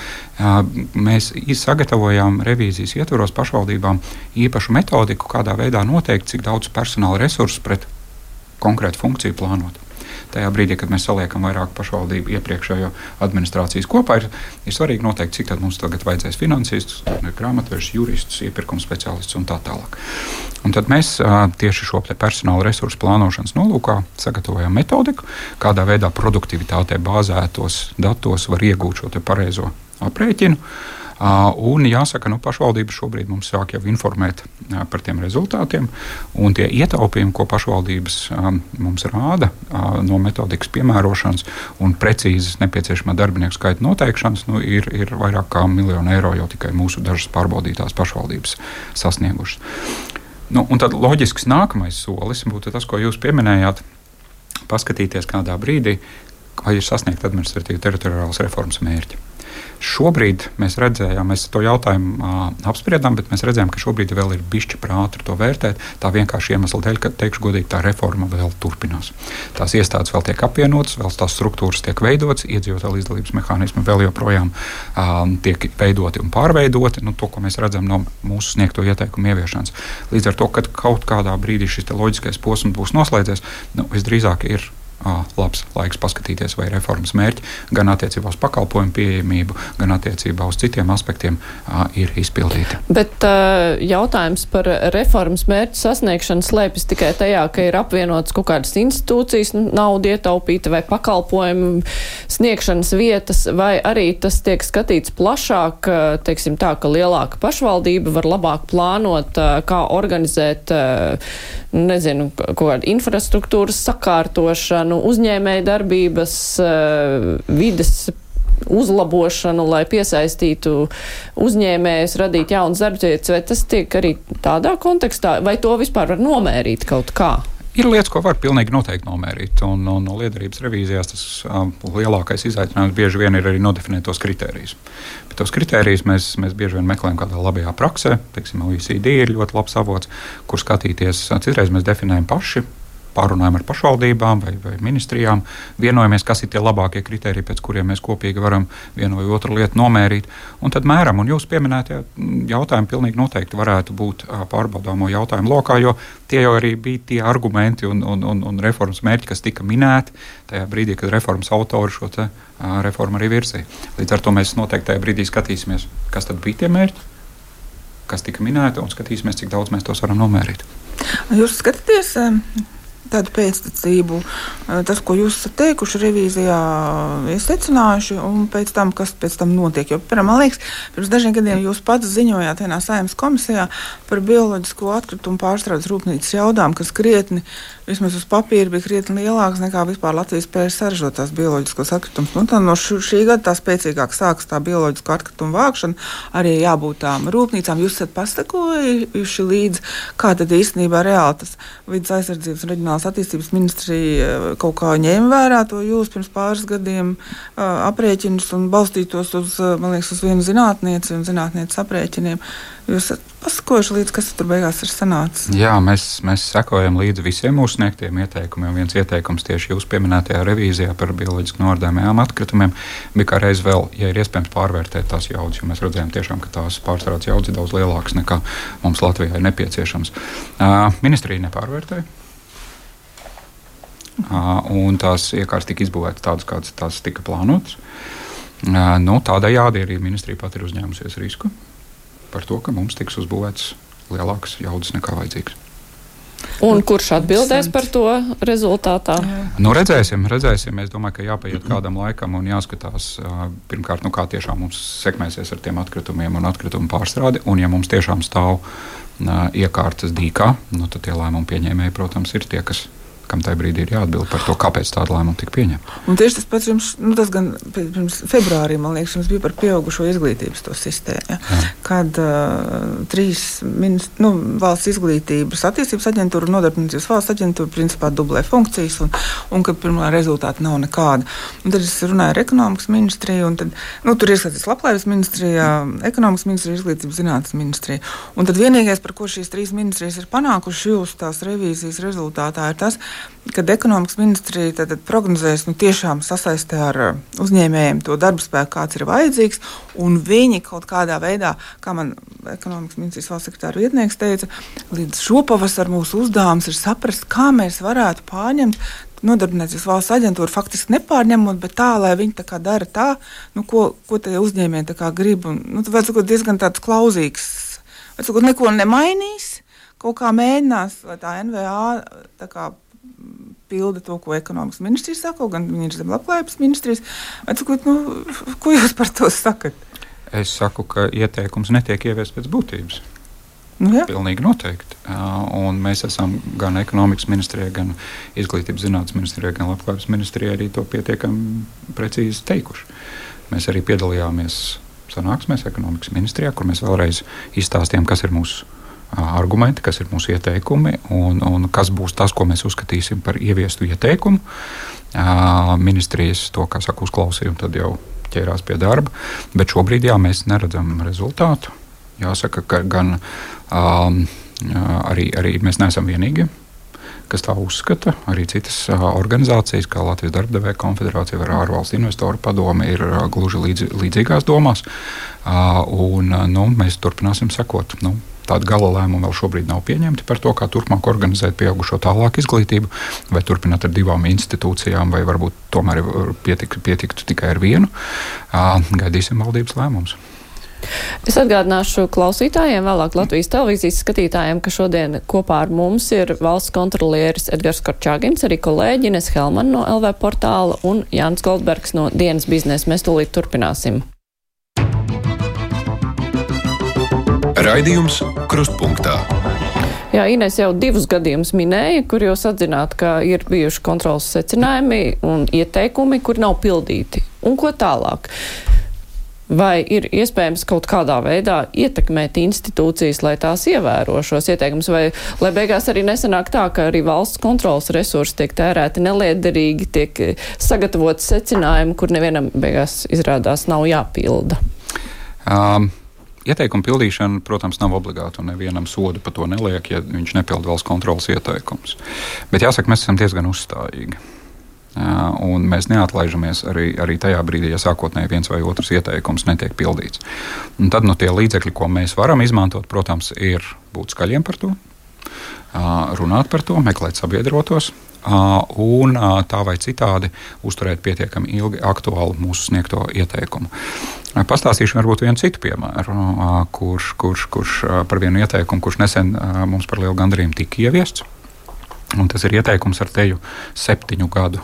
mēs sagatavojām revīzijas ietvaros pašvaldībām īpašu metodiku, kādā veidā noteikt, cik daudz personāla resursu pret konkrētu funkciju plānot. Tajā brīdī, kad mēs saliekam vairāk pašvaldību iepriekšējo administrācijas kopā, ir svarīgi noteikt, cik tad mums tagad vajadzēs finansistus, grāmatvēršus, juristus, iepirkuma speciālistus un tā tālāk. Un tad mēs tieši šo personāla resursu plānošanas nolūkā sagatavojam metodiku, kādā veidā produktivitātē bāzētos datos var iegūt šo pareizo aprēķinu. Un jāsaka, pašvaldības šobrīd mums sāk jau informēt par tiem rezultātiem, un tie ietaupījumi, ko pašvaldības mums rāda no metodikas piemērošanas un precīzas nepieciešamā darbinieku skaita noteikšanas, ir vairāk kā 1 miljonu eiro jau tikai mūsu dažas pārbaudītās pašvaldības sasniegušas. Un tad loģisks nākamais solis būtu tas, ko jūs pieminējāt, paskatīties kādā brīdī, vai ir sasniegt administratīvu teritoriālās reformas mērķi. Šobrīd mēs redzējām, mēs to jautājumu apspriedām, bet mēs redzējām, ka šobrīd vēl ir bišķi prātri to vērtēt. Tā vienkārši iemesla dēļ, ka, teikšu godīgi, tā reforma vēl turpinās. Tās iestādes vēl tiek apvienotas, vēl tās struktūras tiek veidotas, iedzīvotāju līdzdalības mehānismi vēl joprojām tiek veidoti un pārveidoti. To, ko mēs redzam no mūsu sniegto ieteikumu ieviešanas. Līdz ar to, kad kaut kādā brīdī šis loģiskais posms būs noslēdzies, visdrīzāk ir labs laiks paskatīties, vai reformas mērķi gan attiecībā uz pakalpojumu pieejamību, gan attiecībā uz citiem aspektiem ir izpildīti. Bet jautājums par reformas mērķu sasniegšanu slēpjas tikai tajā, ka ir apvienotas kaut kādas institūcijas, nauda ietaupīta vai pakalpojumu sniegšanas vietas, vai arī tas tiek skatīts plašāk, teiksim tā, ka lielāka pašvaldība var labāk plānot, kā organizēt, kaut kādu infrastruktūras sakārtošanu, uzņēmēju darbības, vides uzlabošanu, lai piesaistītu uzņēmējus, radīt jaunas darbvietas, vai tas tiek arī tādā kontekstā, vai to vispār var nomērīt kaut kā? Ir lietas, ko var pilnīgi noteikti nomērīt, un no liederības revīzijās tas lielākais izaicinājums bieži vien ir arī nodefinēt tos kritērijus. Bet tos kritērijus mēs bieži vien meklējam kādā labajā praksē, teiksim, OECD ir ļoti labs avots, kur skatīties, citreiz mēs definējam paši pārunājam ar pašvaldībām vai ministrijām, vienojamies, kas ir tie labākie kriteriji, pēc kuriem mēs kopīgi varam vienu vai otru lietu nomērīt, un tad mēram. Un jūs pieminētie jautājumi pilnīgi noteikti varētu būt pārbaudāmo jautājumu lokā, jo tie jau arī bija tie argumenti un reformas mērķi, kas tika minēti tajā brīdī, kad reformas autori šo te reformu arī virzīja. Līdz ar to mēs noteikti tajā brīdī skatīsimies, kas tad bija tie mērķi, kas tika minēti, un skatīsimies, cik daudz mēs tos varam nomērīt. Jūs skatāties tādu pēctecību, tas, ko jūs esat teikuši revīzijā, secinājuši, un pēc tam, kas pēc tam notiek. Jo, piemēram, man liekas, pirms dažiem gadiem jūs pats ziņojāt vienā Saeimas komisijā par bioloģisko atkritumu pārstrādes rūpnīcas jautājumu, kas krietni, vismaz uz papīra, bija krietni lielāks nekā vispār Latvijas spēja saražot tās bioloģiskos atkritumus. Nu, tad no šī gada tā spēcīgāk sāks tā bioloģisko atkritumu vākšana, arī jābūt tām rūpnīcām. Jūs esat pasakojuši līdz, kā tad īstenībā reāli tas vidas aizsardzības un reģionālās attīstības ministrija kaut kā ņēma vērā to jūs pirms pāris gadiem aprēķinus un balstītos uz, man liekas, uz vienu zinātnieci un zinātnieces aprēķiniem. Jūs esat pasakojuši līdz, kas tur beigās ir sanācis? Jā, mēs sekojam līdzi visiem mūsu sniegtiem ieteikumiem. Viens ieteikums tieši jūs pieminētajā revīzijā par bioloģiski noārdējumiem atkritumiem bija kā reiz vēl, ja ir iespējams pārvērtēt tās jaudas, jo mēs redzējām tiešām, ka tās pārstrādes jaudas ir daudz lielākas nekā mums Latvijā ir nepieciešams. Ministrija nepārvērtēja. Un tās iekārtas tika izbūvētas tādas, kādas tās tika plānotas. Tādējādi arī ministrija pat ir uzņēmusies risku par to, ka mums tiks uzbūvētas lielākas jaudas nekā vajadzīgs. Un kurš atbildēs par to rezultātā? Redzēsim. Es domāju, ka jāpaiet kādam laikam un jāskatās pirmkārt, kā tiešām mums sekmēsies ar tiem atkritumiem un atkritumu pārstrādi. Un ja mums tiešām stāv iekārtas dīkā, tad tie lēmumu pieņēmēji, protams, ir tie, kam tajā brīdī ir jāatbild par to, kāpēc tāda lēmuma tika pieņemta. Un tieši tas pats jums, tas gan pirms februārī, man liekas, jums bija par pieaugušo izglītības to sistēmu, kad 3 valsts izglītības attīstības aģentūra un nodarbinātības valsts aģentūra principā dublē funkcijas un ka pirmā rezultāta nav nekāda. Un tad es runāju ar ekonomikas ministriju, un tad, tur iesaistās labklājības ministrija, ekonomikas ministrija, izglītības zinātnes ministrija. Un tad vienīgais, par ko šīs 3 ministrijas ir panākuši jūsu tās revīzijas rezultātā, ir tas, kad ekonomikas ministrija tad prognozēs tiešām sasaistē ar uzņēmējiem to darba spēku, kāds ir vajadzīgs, un viņi kaut kādā veidā, kā man ekonomikas ministrijas valsts sekretāra vietnieks teica, līdz šopavasar mūsu uzdevums ir saprast, kā mēs varētu pārņemt nodarbinātības valsts aģentūru, faktiski nepārņemot, bet tā, lai viņi tā kā dara tā, ko tie uzņēmēji tā kā grib. Vajag sakot, diezgan tāds klauzīgs, vajag sakot, neko nemainīs, kaut kā mēģinās, lai tā NVA tā kā pilda to, ko ekonomikas ministrija saka, gan viņi ir zem labklājības ministrijas. Ko jūs par to sakat? Es saku, ka ieteikums netiek ieviests pēc būtības. Pilnīgi noteikti. Un mēs esam gan ekonomikas ministrijai, gan izglītības zinātnes ministrijai, gan labklājības ministrijai arī to pietiekami precīzi teikuši. Mēs arī piedalījāmies sanāksmēs ekonomikas ministrijā, kur mēs vēlreiz izstāstījām, kas ir mūsu argumenti, kas ir mūsu ieteikumi un kas būs tas, ko mēs uzskatīsim par ieviestu ieteikumu. Ministrijas to, kā saka, uzklausīja un tad jau ķērās pie darba, bet šobrīd mēs neredzam rezultātu. Jāsaka, ka gan arī mēs neesam vienīgi, kas tā uzskata. Arī citas organizācijas, kā Latvijas darbdevēja konfederācija vai ārvalstu investoru padome, ir gluži līdzīgās domās. Mēs turpināsim sekot. Tāda gala lēmuma vēl šobrīd nav pieņemta par to, kā turpmāk organizēt pieaugušo tālāku izglītību, vai turpināt ar 2 institūcijām, vai varbūt tomēr pietiktu tikai ar vienu. Gaidīsim valdības lēmumus. Es atgādināšu klausītājiem, vēlāk Latvijas televīzijas skatītājiem, ka šodien kopā ar mums ir valsts kontrolieris Edgars Korčāgins, arī kolēģi Ines Helman no LV portāla un Jānis Goldbergs no Dienas biznesa. Mēs tūlīt turpināsim. Raidījums Krustpunktā. Jā, Ines jau 2 gadījumus minēja, kur jūs atzināt, ka ir bijuši kontrolas secinājumi un ieteikumi, kuri nav pildīti. Un ko tālāk? Vai ir iespējams kaut kādā veidā ietekmēt institūcijas, lai tās ievēro šos ieteikumus, vai lai beigās arī nesanāk tā, ka arī valsts kontrolas resursi tiek tērēti neliederīgi, tiek sagatavoti secinājumi, kur nevienam beigās izrādās nav jāpilda? Ieteikumu pildīšana, protams, nav obligāta un nevienam sodu par to neliek, ja viņš nepilda valsts kontrolas ieteikumus. Bet jāsaka, mēs esam diezgan uzstājīgi. Un mēs neatlaižamies arī tajā brīdī, ja sākotnēji viens vai otrs ieteikums netiek pildīts. Un tad tie līdzekļi, ko mēs varam izmantot, protams, ir būt skaļiem par to, runāt par to, meklēt sabiedrotos un tā vai citādi uzturēt pietiekami ilgi aktuālu mūsu sniegto ieteikumu. Pastāstīšu varbūt vienu citu piemēru, kurš par vienu ieteikumu, kurš nesen mums par lielu gandarījumu tika ieviests. Un tas ir ieteikums ar teju 7 gadu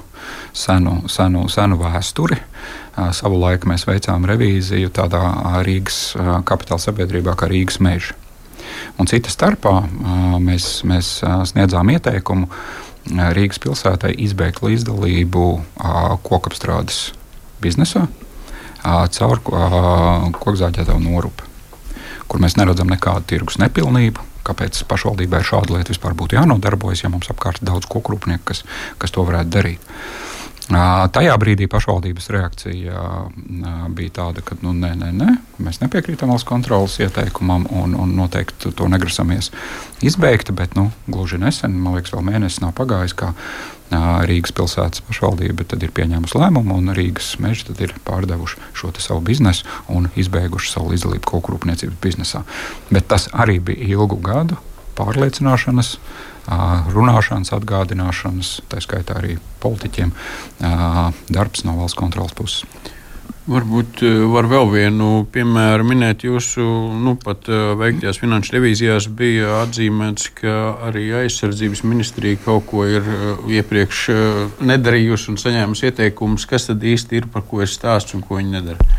senu vēsturi. Savu laiku mēs veicām revīziju tādā Rīgas kapitāla sabiedrībā kā Rīgas meži. Un cita starpā mēs sniedzām ieteikumu Rīgas pilsētai izbeigt līdzdalību kokapstrādes biznesā caur kokzāģētavu norupi, kur mēs neredzam nekādu tirgus nepilnību. Kāpēc pašvaldībai šāda lieta vispār būtu jānodarbojas, ja mums apkārt ir daudz kokrūpnieku, kas to varētu darīt. Tajā brīdī pašvaldības reakcija bija tāda, ka nē, mēs nepiekrītam valsts kontrolas ieteikumam un noteikti to negrasamies izbeigt, bet gluži nesen, man liekas, vēl mēnesis nav pagājis, kā Rīgas pilsētas pašvaldība tad ir pieņēmusi lēmumu un Rīgas meži tad ir pārdevuši šo savu biznesu un izbeiguši savu līdzdalību kokrūpniecības biznesā. Bet tas arī bija ilgu gadu pārliecināšanas, runāšanas, atgādināšanas, tā skaitā arī politiķiem, darbs no valsts kontrolas puses. Varbūt var vēl vienu piemēru minēt. Jūsu pat veiktajās finanšu revīzijās bija atzīmēts, ka arī aizsardzības ministrija kaut ko ir iepriekš nedarījusi un saņēmusi ieteikumus. Kas tad īsti ir, par ko ir stāsts un ko viņi nedara?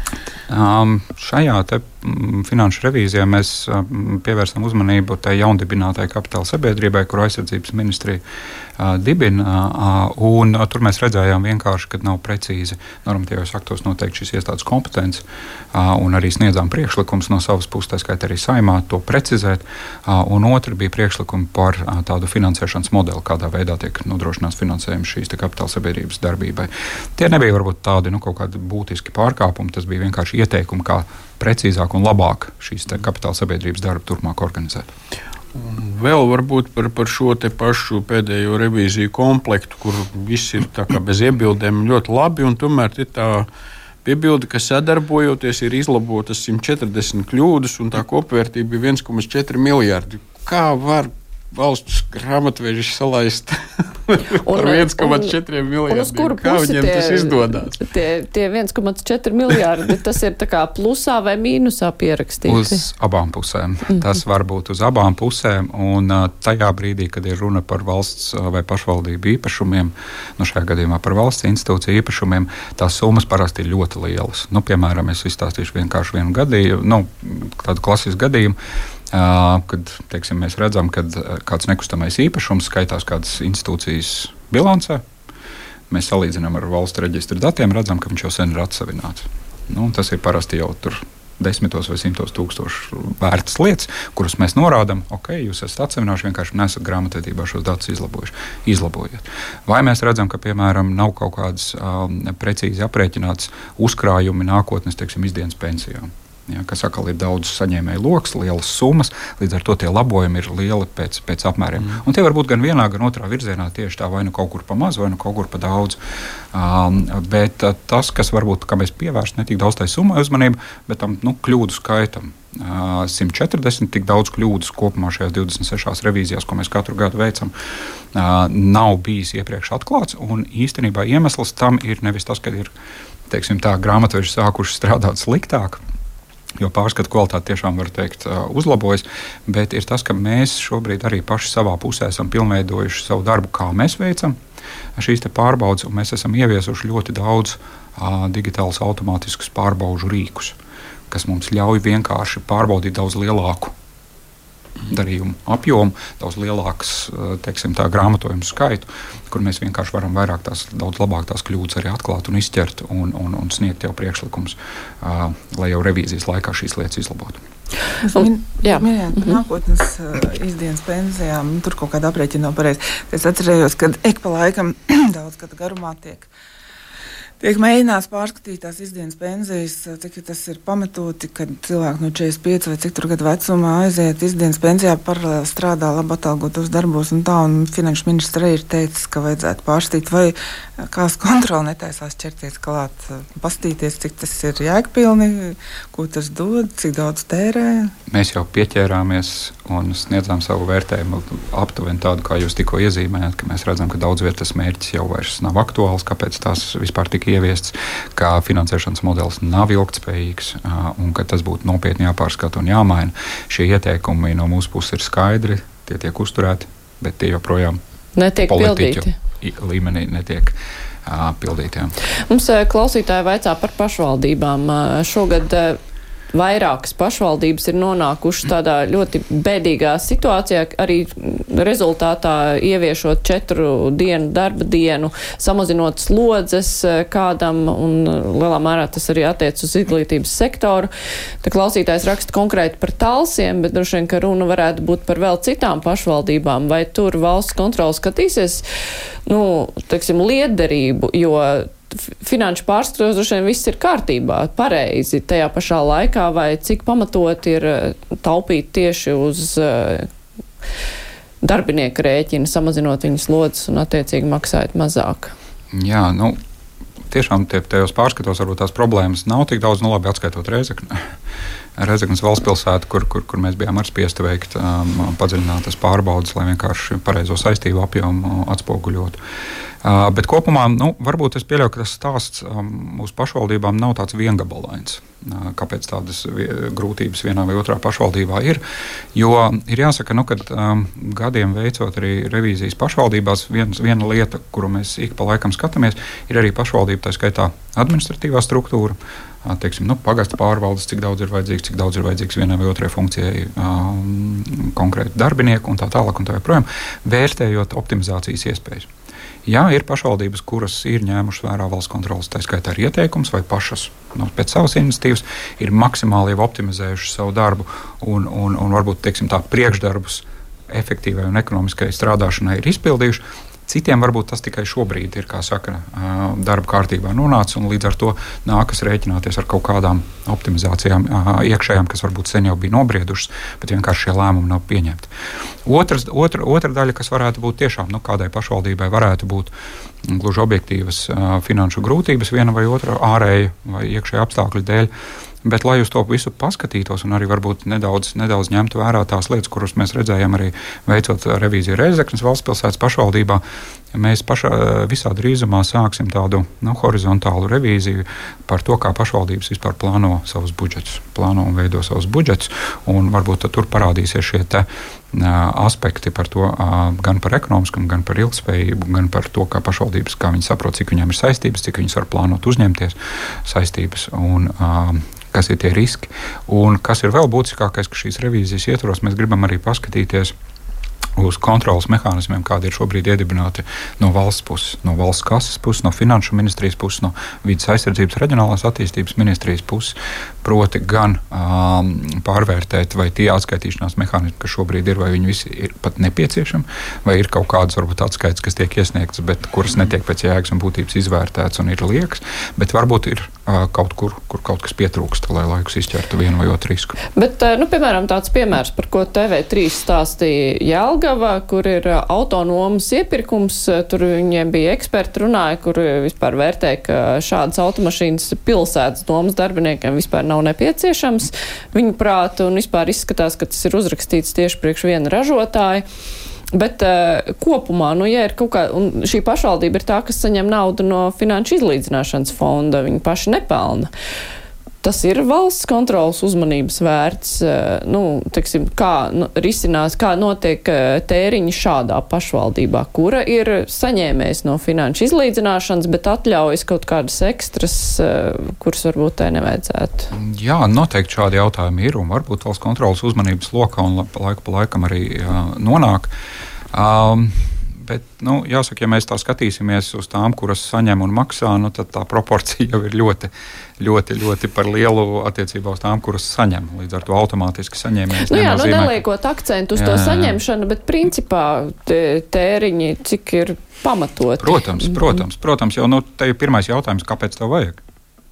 Šajā finanšu revīzijā mēs pievērsām uzmanību tai jaundibinātai kapitāla sabiedrībai, kuru aizsardzības ministrija dibina. Un tur mēs redzējām vienkārši, ka nav precīzi normatīvos aktos noteikti šīs iestādes kompetences, un arī sniedzām priekšlikumus no savas puses, tā skaitā arī Saeimā to precizēt. Un otrs bija priekšlikumi par tādu finansēšanas modeli, kādā veidā tiek nodrošināts finansējums šīs kapitāla sabiedrības darbībai. Tie nebija varbūt tādi kaut kādi būtiski pārkāpumi, tas bija vienkārši ieteikumi, kā precīzāk un labāk šīs kapitāla sabiedrības darbu turpmāk organizēt. Un vēl varbūt par šo te pašu pēdējo revīziju komplektu, kur viss ir tā kā bez iebildēm ļoti labi, un tomēr ir tā piebilde, ka sadarbojoties ir izlabotas 140 kļūdas, un tā kopvērtība ir 1,4 miljardi. Kā var valsts grāmatvežis salaist par 1,4 miljardiem? Kā viņiem tas izdodas? Tie 1,4 miljardi, tas ir tā kā plusā vai mīnusā pierakstīti? Uz abām pusēm. Tas var būt uz abām pusēm, un tajā brīdī, kad ir runa par valsts vai pašvaldību īpašumiem, šajā gadījumā par valsts institūciju īpašumiem, tās summas parasti ir ļoti lielas. Piemēram, es izstāstīšu vienkārši vienu gadījumu, tādu klasisku gadījumu, kad mēs redzam, ka kāds nekustamais īpašums skaitās kādas institūcijas bilancē. Mēs salīdzinām ar valsts reģistra datiem, redzam, ka viņš jau sen ir atsavināts. Tas ir parasti jau tur 10 vai 100 tūkstošu vērtas lietas, kuras mēs norādām, jūs esat atsavinājuši, vienkārši nesat grāmatvedībā šos datus izlabojiet. Vai mēs redzam, ka, piemēram, nav kaut kādas precīzi aprēķināts uzkrājumi nākotnes, izdienas pensijām. Kas atkal ir daudz saņēmēju loks, lielas summas, līdz ar to tie labojumi ir lieli pēc apmēriem. Un tie var būt gan vienā, gan otrā virzienā, tieši tā, vai kaut kur pa maz, vai kaut kur pa daudz. Bet tas, kas varbūt, kā mēs pievērst ne tik daudz tai summai uzmanību, bet tam kļūdu skaitam. 140, tik daudz kļūdas kopumā šajās 26 revīzijās, ko mēs katru gadu veicam, nav bijis iepriekš atklāts, un īstenībā iemesls tam ir nevis tas, ka ir, grāmatveži sākuši strādāt sliktāk, jo pārskatu kvalitāte tiešām, var teikt, uzlabojas, bet ir tas, ka mēs šobrīd arī paši savā pusē esam pilnveidojuši savu darbu, kā mēs veicam šīs pārbaudes, un mēs esam ieviesuši ļoti daudz digitālus automātiskus pārbaužu rīkus, kas mums ļauj vienkārši pārbaudīt daudz lielāku darījumu apjomu, daudz lielāks, grāmatojumu skaitu, kur mēs vienkārši varam vairāk daudz labāk tās kļūdas arī atklāt un izķert un sniegt jau priekšlikums, lai jau revīzijas laikā šīs lietas izlabotu. Minējāt par nākotnes izdienas pensijām, tur kaut kāda aprēķina nav pareizi. Es atcerējos, ka ik pa laikam daudz gadu garumā tiek Tiek mēģināts pārskatīt tās izdienas pensijas, cik tas ir pamatoti, kad cilvēki no 45 vai cik tur gadu vecumā aiziet izdienas pensijā, paralēli strādā labi atalgotos darbos un tā, un finanšu ministra ir teicis, ka vajadzētu pārskatīt, vai kāds kontroli netaisās ķerties klāt, pastīties, cik tas ir jēgpilni, ko tas dod, cik daudz tērē. Mēs jau pieķērāmies un sniedzām savu vērtējumu aptuveni tādu, kā jūs tikko iezīmējāt, ka mēs redzam, ka daudz vietas mērķis jau vairs nav aktuāls, kāpēc tās vispār tika ieviests, ka finansēšanas modelis nav ilgtspējīgs un ka tas būtu nopietni jāpārskata un jāmaina. Šie ieteikumi no mūsu puses ir skaidri, tie tiek uzturēti, bet tie joprojām netiek pildīti. Līmenī netiek pildīti. Mums klausītāji vaicā par pašvaldībām. Šogad vairākas pašvaldības ir nonākušas tādā ļoti bēdīgā situācijā, arī rezultātā ieviešot 4 dienu darba dienu, samazinot slodzes kādam, un lielā mērā tas arī attiec uz izglītības sektoru. Tā klausītājs raksta konkrēti par Talsiem, bet droši vien, ka runa varētu būt par vēl citām pašvaldībām, vai tur valsts kontrole skatīsies, lietderību, jo finanšu pārskatos droši vien viss ir kārtībā, pareizi tajā pašā laikā, vai cik pamatot ir taupīt tieši uz darbinieku rēķina, samazinot viņu slodzes un attiecīgi maksājot mazāk. Jā, tiešām tajos pārskatos varbūt tās problēmas nav tik daudz, labi atskaitot Rezeknes valstspilsētu, kur mēs bijām ar spiesti veikt padziļinātas pārbaudas, lai vienkārši pareizo saistību apjomu atspoguļotu. Bet kopumā, varbūt es pieļauju, ka tas stāsts mūsu pašvaldībām nav tāds viengabalains. Kāpēc tādas grūtības vienā vai otrā pašvaldībā ir? Jo ir jāsaka, kad gadiem veicot arī revīzijas pašvaldībās, viena lieta, kuru mēs ik pa laikam skatāmies, ir arī pašvaldība, tā skaitā administratīvā struktūra. Teiksim, pagasta pārvaldes, cik daudz ir vajadzīgs vienai vai otrai funkcijai konkrēti darbinieku un tā tālāk un tā joprojām, vērtējot optimizācijas iespējas. Jā, ir pašvaldības, kuras ir ņēmušas vērā valsts kontroles, tā skaitā ar ieteikums vai pašas pēc savas iniciatīvas ir maksimāli jau optimizējuši savu darbu un varbūt, teiksim tā, priekšdarbus efektīvai un ekonomiskai strādāšanai ir izpildījuši. Citiem varbūt tas tikai šobrīd ir, kā saka, darba kārtībā nonācis, un līdz ar to nākas rēķināties ar kaut kādām optimizācijām iekšējām, kas varbūt sen jau bija nobriedušas, bet vienkārši šie lēmumi nav pieņemti. Otra daļa, kas varētu būt tiešām, kādai pašvaldībai varētu būt gluži objektīvas finanšu grūtības viena vai otra ārēja vai iekšēja apstākļu dēļ. Bet, lai uz to visu paskatītos un arī varbūt nedaudz ņemtu vērā tās lietas, kuras mēs redzējām arī veicot revīziju Rezeknes valstspilsētas pašvaldībā, mēs visā drīzumā sāksim tādu horizontālu revīziju par to, kā pašvaldības vispār plāno savus budžetus, plāno un veido savus budžetus, un varbūt tur parādīsies šie te aspekti par to, gan par ekonomiskumu, gan par ilgspējību, gan par to, kā pašvaldības, kā viņi saprot, cik viņām ir saistības, cik viņas var plānot uzņemties saistības un kas ir tie riski. Un kas ir vēl būtiskākais, ka šīs revīzijas ietvaros mēs gribam arī paskatīties uz kontrolas mehānismiem, kādi ir šobrīd iedibināti no valsts puses, no valsts kases puses, no finanšu ministrijas puses, no vides aizsardzības reģionālās attīstības ministrijas puses, proti gan pārvērtēt, vai tie atskaitīšanās mehānismi, kas šobrīd ir, vai viņi visi ir pat nepieciešami, vai ir kaut kādas varbūt atskaites, kas tiek iesniegtas, bet kuras netiek pēc jēgas un būtības izvērtēts un ir liekas, bet varbūt ir kaut kur kaut kas pietrūkst, lai laikus izķertu vienu vai otru risku. Bet, piemēram, tāds piemērs, par ko TV3 stāstīja Jelgava, kur ir autonomas iepirkums, tur viņiem bija eksperti runāja, kur vispār vērtēja, ka šādas automašīnas pilsētas domas darbiniekiem vispār nav nepieciešams. Viņu prāt, un vispār izskatās, ka tas ir uzrakstīts tieši priekš viena ražotāja. Bet kopumā, ja ir kaut kā, un šī pašvaldība ir tā, kas saņem naudu no finanšu izlīdzināšanas fonda, viņi paši nepelna. Tas ir valsts kontrolas uzmanības vērts, kā risinās, kā notiek tēriņi šādā pašvaldībā, kura ir saņēmējs no finanšu izlīdzināšanas, bet atļaujas kaut kādas ekstras, kuras varbūt tai nevajadzētu. Jā, noteikti šādi jautājumi ir, un varbūt valsts kontrolas uzmanības lokā un laiku pa laikam arī nonāk. Bet, jāsaka, ja mēs tā skatīsimies uz tām, kuras saņem un maksā, tad tā proporcija jau ir ļoti, ļoti, ļoti par lielu attiecībā uz tām, kuras saņem. Līdz ar to automātiski saņēmējs nenozīmē. Neliekot akcentu uz to saņemšanu, bet principā tēriņi, cik ir pamatot. Protams, jau te ir pirmais jautājums, kāpēc tev vajag?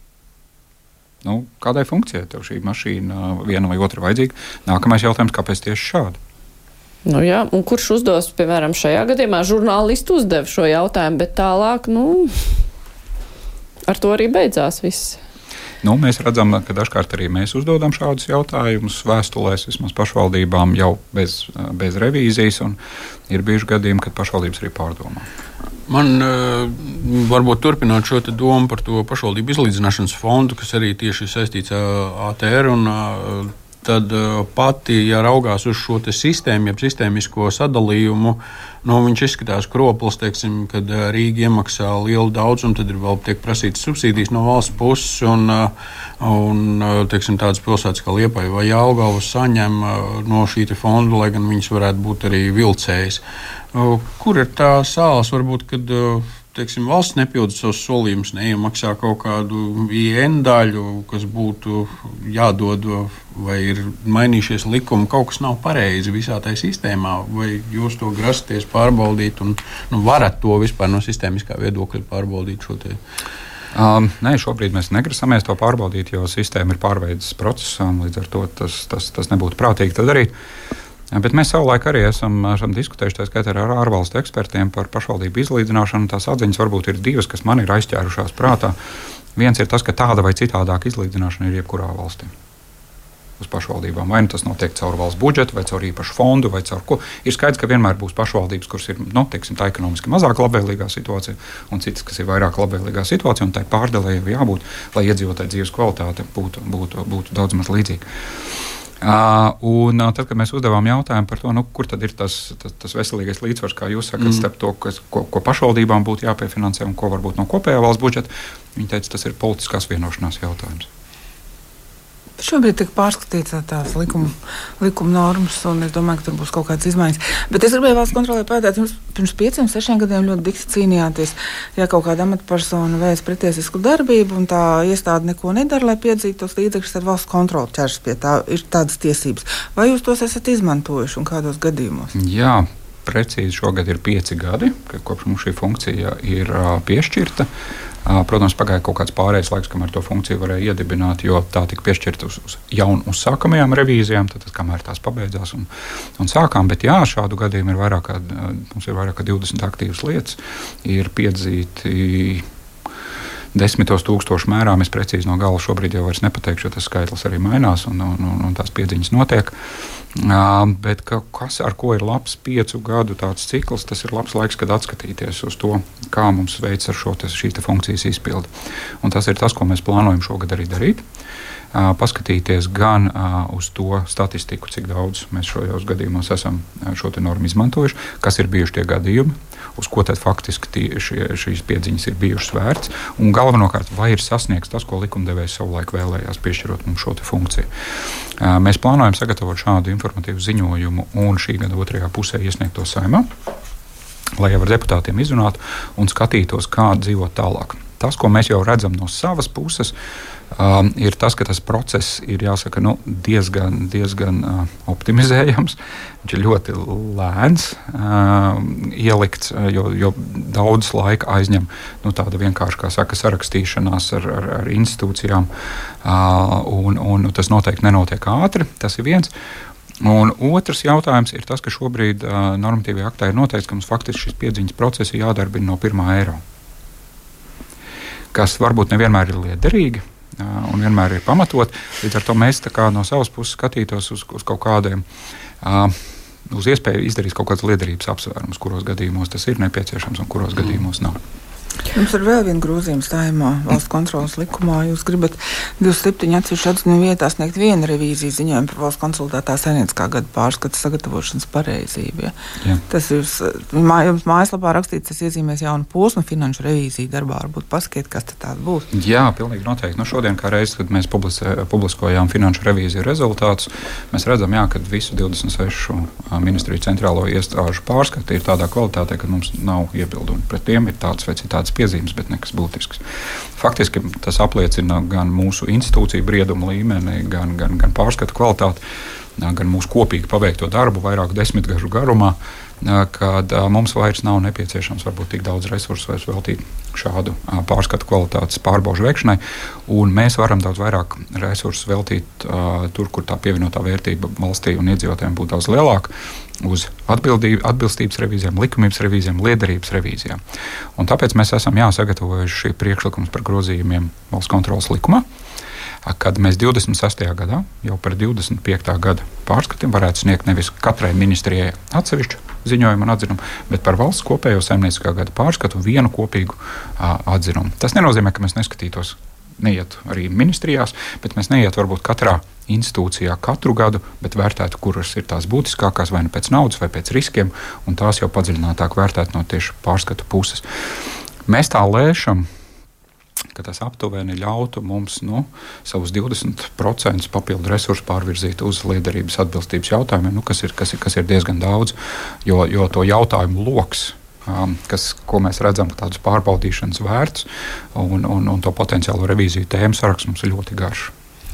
Kādai funkcijai tev šī mašīna viena vai otra vajadzīga? Nākamais jautājums, kāpēc tieši šādi? Jā, un kurš uzdos, piemēram, šajā gadījumā žurnālisti uzdeva šo jautājumu, bet tālāk, ar to arī beidzās viss. Mēs redzam, ka dažkārt arī mēs uzdodam šādus jautājumus vēstulēs, vismaz pašvaldībām jau bez revīzijas, un ir bijuši gadījumi, kad pašvaldības arī pārdomā. Man varbūt turpināt šo domu par to pašvaldību izlīdzināšanas fondu, kas arī tieši saistīts ar ATR. Tad pati, ja raugās uz šo sistēmu, jeb sistēmisko sadalījumu, viņš izskatās kroplis, teiksim, kad Rīga iemaksā lielu daudzumu, tad ir vēl tiek prasītas subsīdijas no valsts puses, un teiksim, tādas pilsētas kā Liepāja vai Jelgava saņem no šī fonda, lai gan viņas varētu būt arī vilcējas. Kur ir tā sāls, varbūt, kad teiksim, valsts nepilda savus solījumus, neiemaksā kaut kādu IN daļu, kas būtu jādod, vai ir mainījušies likumi, kaut kas nav pareizi visā tajā sistēmā, vai jūs to grasaties pārbaudīt un varat to vispār no sistēmiskā viedokļa pārbaudīt šo te? Nē, šobrīd mēs negrasamies to pārbaudīt, jo sistēma ir pārveides procesā, līdz ar to tas nebūtu prātīgi to darīt. Bet mēs savulaik arī esam diskutējuši, tā skaitā ar ārvalstu ekspertiem par pašvaldību izlīdzināšanu. Tās atziņas varbūt ir divas, kas man ir aizķērušās prātā. Viens ir tas, ka tāda vai citādāka izlīdzināšana ir jebkurā valstī uz pašvaldībām. Vai tas notiek caur valsts budžetu, vai caur īpašu fondu, vai caur ko. Ir skaidrs, ka vienmēr būs pašvaldības, kuras ir tā ekonomiski mazāk labvēlīgā situācija, un citas, kas ir vairāk labvēlīgā situācija, un tai pārdalē jau jābūt, lai iedzīvotāju dzīves kvalitāte būtu daudz maz līdzīga. Un tad, kad mēs uzdevām jautājumu par to, kur tad ir tas veselīgais līdzsvars, kā jūs sakat, starp to, ko pašvaldībām būtu jāpiefinansē un ko varbūt no kopējā valsts budžeta, viņi teica, tas ir politiskās vienošanās jautājums. Šobrīd tiek pārskatīts tās likuma normas, un es domāju, ka tur būs kaut kādas izmaiņas. Bet es gribēju valsts kontrolē pajautāt, jums pirms 5-6 gadiem ļoti dikti cīnījāties, ja kaut kāda amatpersona veic pretiesisku darbību, un tā iestāde neko nedara, lai piedzītu tos līdzekļus, tad valsts kontrole ķers pie tā, ir tādas tiesības. Vai jūs tos esat izmantojuši un kādos gadījumos? Jā, precīzi šogad ir 5 gadi, kopš mums šī funkcija ir piešķirta. Protams, pagāja kaut kāds pārējais laiks, kamēr to funkciju varēja iedibināt, jo tā tika piešķirta uz jaunu uzsākamajām revīzijām, tad kamēr tās pabeidzās un sākām. Bet jā, šādu gadījumu mums ir vairāk kā 20 aktīvas lietas, ir piedzīti 10 000 mērā. Es precīzi no gala šobrīd jau vairs nepateikšu, jo tas skaitlis arī mainās un tās piedziņas notiek. Bet ar ko ir labs 5 gadu tāds cikls, tas ir labs laiks, kad atskatīties uz to, kā mums veids ar šīs funkcijas izpildi. Un tas ir tas, ko mēs plānojam šogad arī darīt. Paskatīties gan uz to statistiku, cik daudz mēs šajos gadījumos esam šo normu izmantojuši, kas ir bijuši tie gadījumi, uz ko tad faktiski šīs piedziņas ir bijušas vērts, un galvenokārt, vai ir sasniegts tas, ko likumdevējs savulaik vēlējās piešķirot mums šo funkciju. Mēs plānojam sagatavot šādu informatīvu ziņojumu un šī gada 2. pusē iesniegt to Saeimā, lai jau ar deputātiem izrunātu un skatītos, kā dzīvot tālāk. Tas, ko mēs jau redzam no savas puses, ir tas, ka tas process ir jāsaka, diezgan optimizējams. Viņš ir ļoti lēns ielikts, jo daudz laika aizņem tāda vienkārši, kā saka, sarakstīšanās ar institūcijām, un tas noteikti nenotiek ātri. Tas ir viens. Un otrs jautājums ir tas, ka šobrīd normatīvajā aktā ir noteikts, ka mums faktiski šis piedziņas process ir jādarbina no 1. eiro, kas varbūt nevienmēr ir liederīgi un vienmēr ir pamatot. Līdz ar to mēs no savas puses skatītos uz kaut kādiem, uz iespēju izdarīt kaut kādas liederības apsvērumus, kuros gadījumos tas ir nepieciešams un kuros gadījumos nav. Mums ir vēl viena grozījuma Saeimā, valsts kontrolas likumā. Jūs gribat 27 atsevišķu atziņu vietā sniegt vienu revīziju ziņojumu par valsts konsolidētā saimnieciskā gada pārskata sagatavošanas pareizību. Ja? Jā. Tas jums mājaslapā rakstīts, tas iezīmēs jaunu posmu finanšu revīziju darbā. Varbūt pasakiet, kas tad tās būs. Jā, pilnīgi noteikti. Šodien, kā reiz, kad mēs publiskojām finanšu revīziju rezultātus, mēs redzam, ka visu 26 ministriju centrālo iestāžu pārskati ir tādā kvalitātē, ka mums nav iebildumu. Pret tiem ir tāds vai citāds piezīmes, bet nekas būtisks. Faktiski tas apliecina gan mūsu institūciju briedumu līmeni, gan pārskatu kvalitāti, gan mūsu kopīgi paveikto darbu vairāku desmitgažu garumā, kad mums vairs nav nepieciešams varbūt tik daudz resursu vairs veltīt šādu pārskatu kvalitātes pārbaužu veikšanai, un mēs varam daudz vairāk resursus veltīt tur, kur tā pievienotā vērtība valstī un iedzīvotājiem būtu daudz lielāka, uz atbilstības revīzijām, likumības revīzijām, liederības revīzijām. Un tāpēc mēs esam sagatavojuši priekšlikumus par grozījumiem valsts kontrolas likumā, kad mēs 26. gadā jau par 25. gada pārskatiem varētu sniegt nevis katrai ministrijai atsevišķu ziņojumu un atzinumu, bet par valsts kopējo saimnieciskā gada pārskatu vienu kopīgu atzinumu. Tas nenozīmē, ka mēs neietu arī ministrijās, bet mēs neietu varbūt katrā institūcijā katru gadu, bet vērtētu, kuras ir tās būtiskākās, vai nu pēc naudas, vai pēc riskiem, un tās jau padziļinātāk vērtēt no tieši pārskatu puses. Mēs tā lēšam, ka tas aptuveni ļautu mums savus 20% papildu resursu pārvirzīt uz liederības atbilstības jautājumiem, kas ir diezgan daudz, jo to jautājumu loks, ko mēs redzam, tādus pārbaudīšanas vērts un to potenciālo revīziju tēmu saraksts mums ir ļoti garš.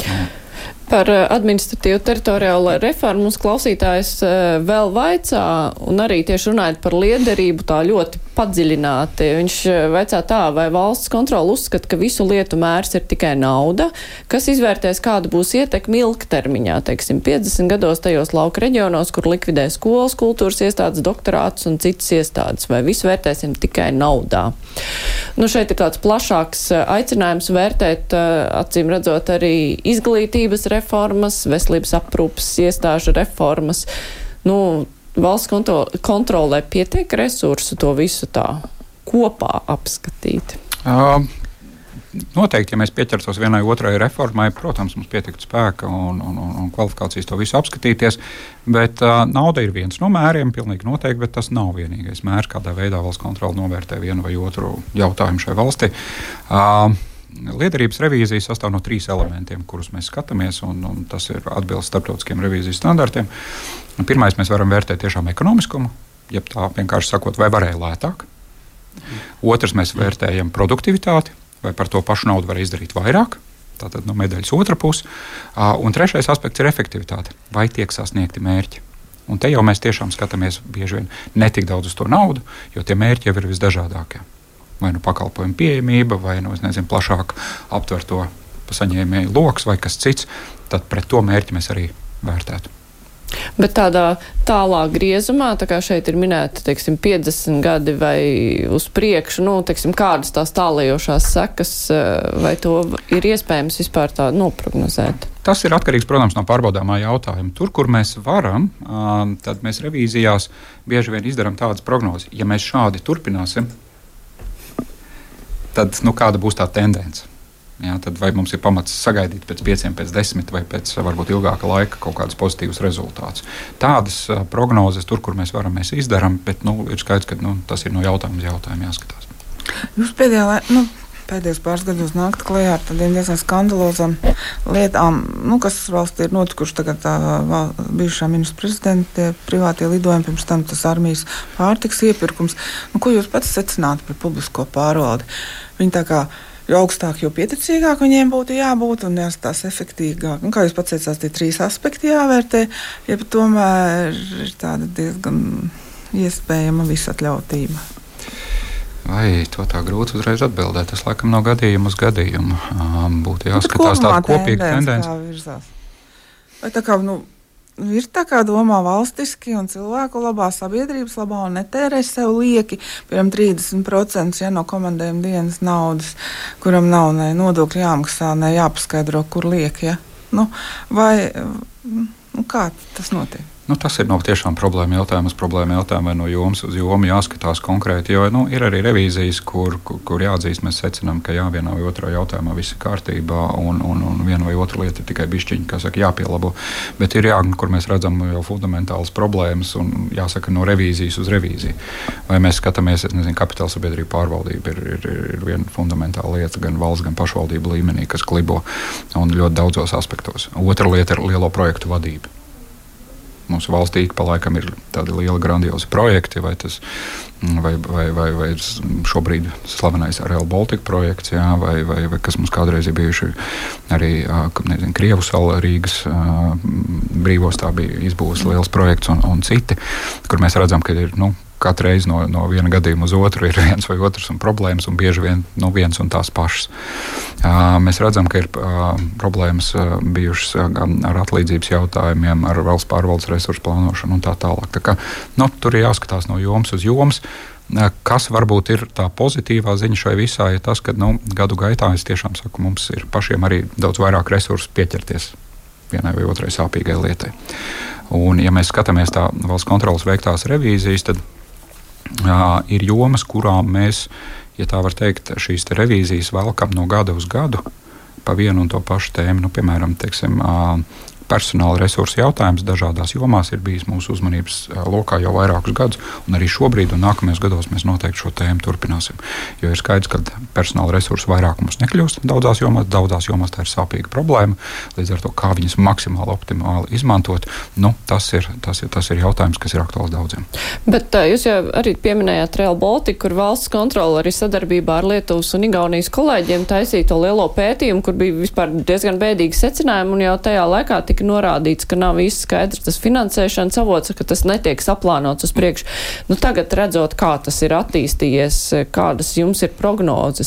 Par administratīvu teritoriālo reformu mums klausītājs vēl vaicā, un arī tieši runājot par liederību tā ļoti padziļināti. Viņš vaicā tā, vai valsts kontrola uzskata, ka visu lietu mērs ir tikai nauda, kas izvērtēs, kāda būs ietekme ilgtermiņā, 50 gados tajos lauka reģionos, kur likvidē skolas, kultūras iestādes, doktorātus un citas iestādes, vai visu vērtēsim tikai naudā. Šeit ir tāds plašāks aicinājums vērtēt, acīm redzot, arī izglītības reformas, veselības aprūpes iestāžu reformas. Valsts kontrolē pietiek resursu to visu tā kopā apskatīt? Noteikti, ja mēs pieķertos vienai otrai reformai, protams, mums pietiktu spēka un kvalifikācijas to visu apskatīties, bet nauda ir viens no mēriem, pilnīgi noteikti, bet tas nav vienīgais mērs, kādā veidā valsts kontrole novērtē vienu vai otru jautājumu šai valstī. Liederības revīzija sastāv no 3 elementiem, kurus mēs skatāmies, un tas ir atbilst starptautiskiem revīzijas standartiem. Pirmais, mēs varam vērtēt tiešām ekonomiskumu, jeb tā vienkārši sakot, vai varēja lētāk. Otrs, mēs vērtējam produktivitāti, vai par to pašu naudu var izdarīt vairāk. Tātad no medaļas otra puse. Un trešais aspekts ir efektivitāte, vai tiek sasniegti mērķi. Un te jau mēs tiešām skatāmies bieži vien ne tik daudz uz to naudu, jo tie mērķi jau ir visdažādākie. Vai pakalpojumu pieejamība, vai plašāk aptver to saņēmēju loks vai kas cits, tad pret to mērķi mēs arī vērtētu. Bet tādā tālā griezumā, tā kā šeit ir minēta, 50 gadi vai uz priekšu, kādas tās tālējošās sekas, vai to ir iespējams vispār tā noprognozēt? Tas ir atkarīgs, protams, no pārbaudāmā jautājuma. Tur, kur mēs varam, tad mēs revīzijās bieži vien izdarām tādas prognozes. Ja mēs šādi turpināsim, tad kāda būs tā tendence? Tad vai mums ir pamats sagaidīt pēc 5, pēc 10 vai pēc varbūt ilgāka laika kaut kādus pozitīvus rezultātus. Tādas prognozes tur, kur mēs varam, mēs izdarām, bet ir skaidrs, ka tas ir no jautājuma uz jautājumu jāskatās. Jūs pēdējos pāris gados nākt klajā ar tādiem diezgan skandalozām lietām, kas valstī ir notikuši tagad bijušā ministra prezidenta privātie lidojumi, pirms tam tas armijas pārtiks iepirkums. Ko jūs pats secinātu par publisko pārvaldi? Viņi tā kā jo augstāk, jo pieticīgāk viņiem būtu jābūt un jāskatās efektīgāk. Kā jūs pats teicāt, tie 3 aspekti jāvērtē, ja tomēr ir tāda diezgan iespējama visatļautība. Vai to tā grūti uzreiz atbildēt? Tas laikam no gadījuma uz gadījumu. Būtu jāskatās tāda kopīga tendence. Vai tā kā, ir tā kā domā valstiski un cilvēku labā, sabiedrības labā un netērē sev lieki, piemēram, 30% no komandējuma dienas naudas, kuram nav ne nodokļu jāmaksā, ne jāpaskaidro, kur liek, ja? Vai kā tas notiek? Tas ir tiešām problēma jautājums vai no jomas uz jomu jāskatās konkrēti, jo ir arī revīzijas, kur jāatzīst, mēs secinām, ka vienā vai otrā jautājumā viss ir kārtībā un viena vai otra lieta ir tikai bišķiņa, jāpielabo. Bet ir kur mēs redzam jau fundamentālas problēmas un jāsaka no revīzijas uz revīziju. Vai mēs skatāmies, kapitāla sabiedrība pārvaldība ir viena fundamentāla lieta gan valsts, gan pašvaldību līmenī, kas klibo un ļoti daudzos aspektos. Otra lieta ir lielo projektu vadība. Mūsu valstī pa laikam ir tādi lieli grandiozi projekti, vai šobrīd slavenais Rail Baltica projekts, vai kas mums kādreiz ir bijuši arī, Krievu sala Rīgas brīvos, tā bija izbūves liels projekts un citi, kur mēs redzam, ka ir, katru reizi no viena gadījuma uz otru ir viens vai otrs un problēmas, un bieži vien viens un tās pašas. Mēs redzam, ka ir problēmas bijušas ar atlīdzības jautājumiem, ar valsts pārvaldes resursu plānošanu un tā tālāk. Tā kā, tur ir jāskatās no jomas uz jomas. Kas varbūt ir tā pozitīvā ziņa šai visā, ir tas, ka gadu gaitā, es tiešām saku, mums ir pašiem arī daudz vairāk resursu pieķerties vienai vai otrai sāpīgai lietai. Un, ja mēs skatāmies tā valsts kontrolas veiktās revīzijas, tad ir jomas, kurām mēs, ja tā var teikt, šīs revīzijas velkam no gada uz gadu pa vienu un to pašu tēmu. Piemēram, personāla resursu jautājums dažādās jomās ir bijis mūsu uzmanības lokā jau vairākus gadus, un arī šobrīd un nākamajos gados mēs noteikti šo tēmu turpināsim. Jo ir skaidrs, ka personāla resursu vairākums nekļūst daudzās jomās tā ir sāpīga problēma, līdz ar to, kā viņas maksimāli optimāli izmantot, tas ir jautājums, kas ir aktuāls daudziem. Bet jūs jau arī pieminējāt Rail Baltica, kur valsts kontrole arī sadarbībā ar Lietuvas un Igaunijas kolēģiem taisīja to lielo pētījumu, kur bija vispār diezgan bēdīgi secinājumi, un jau tajā laikā tika norādīts, ka nav īsti skaidrs tas finansēšanas avots, ka tas netiek saplānots uz priekšu. Tagad redzot, kā tas ir attīstījies, kādas jums ir prognozes,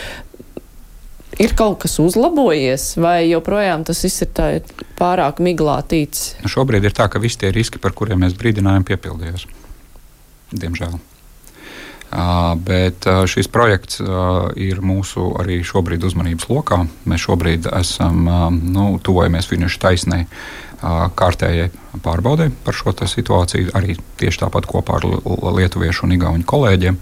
ir kaut kas uzlabojies, vai joprojām tas viss ir tā pārāk miglātīts? Šobrīd ir tā, ka visi tie riski, par kuriem mēs brīdinājām, piepildījās. Diemžēl. Bet šis projekts ir mūsu arī šobrīd uzmanības lokā. Mēs šobrīd esam, tuvojamies finiša taisnei kārtējai pārbaudē par šo situāciju, arī tieši tāpat kopā ar lietuviešu un igauņu kolēģiem.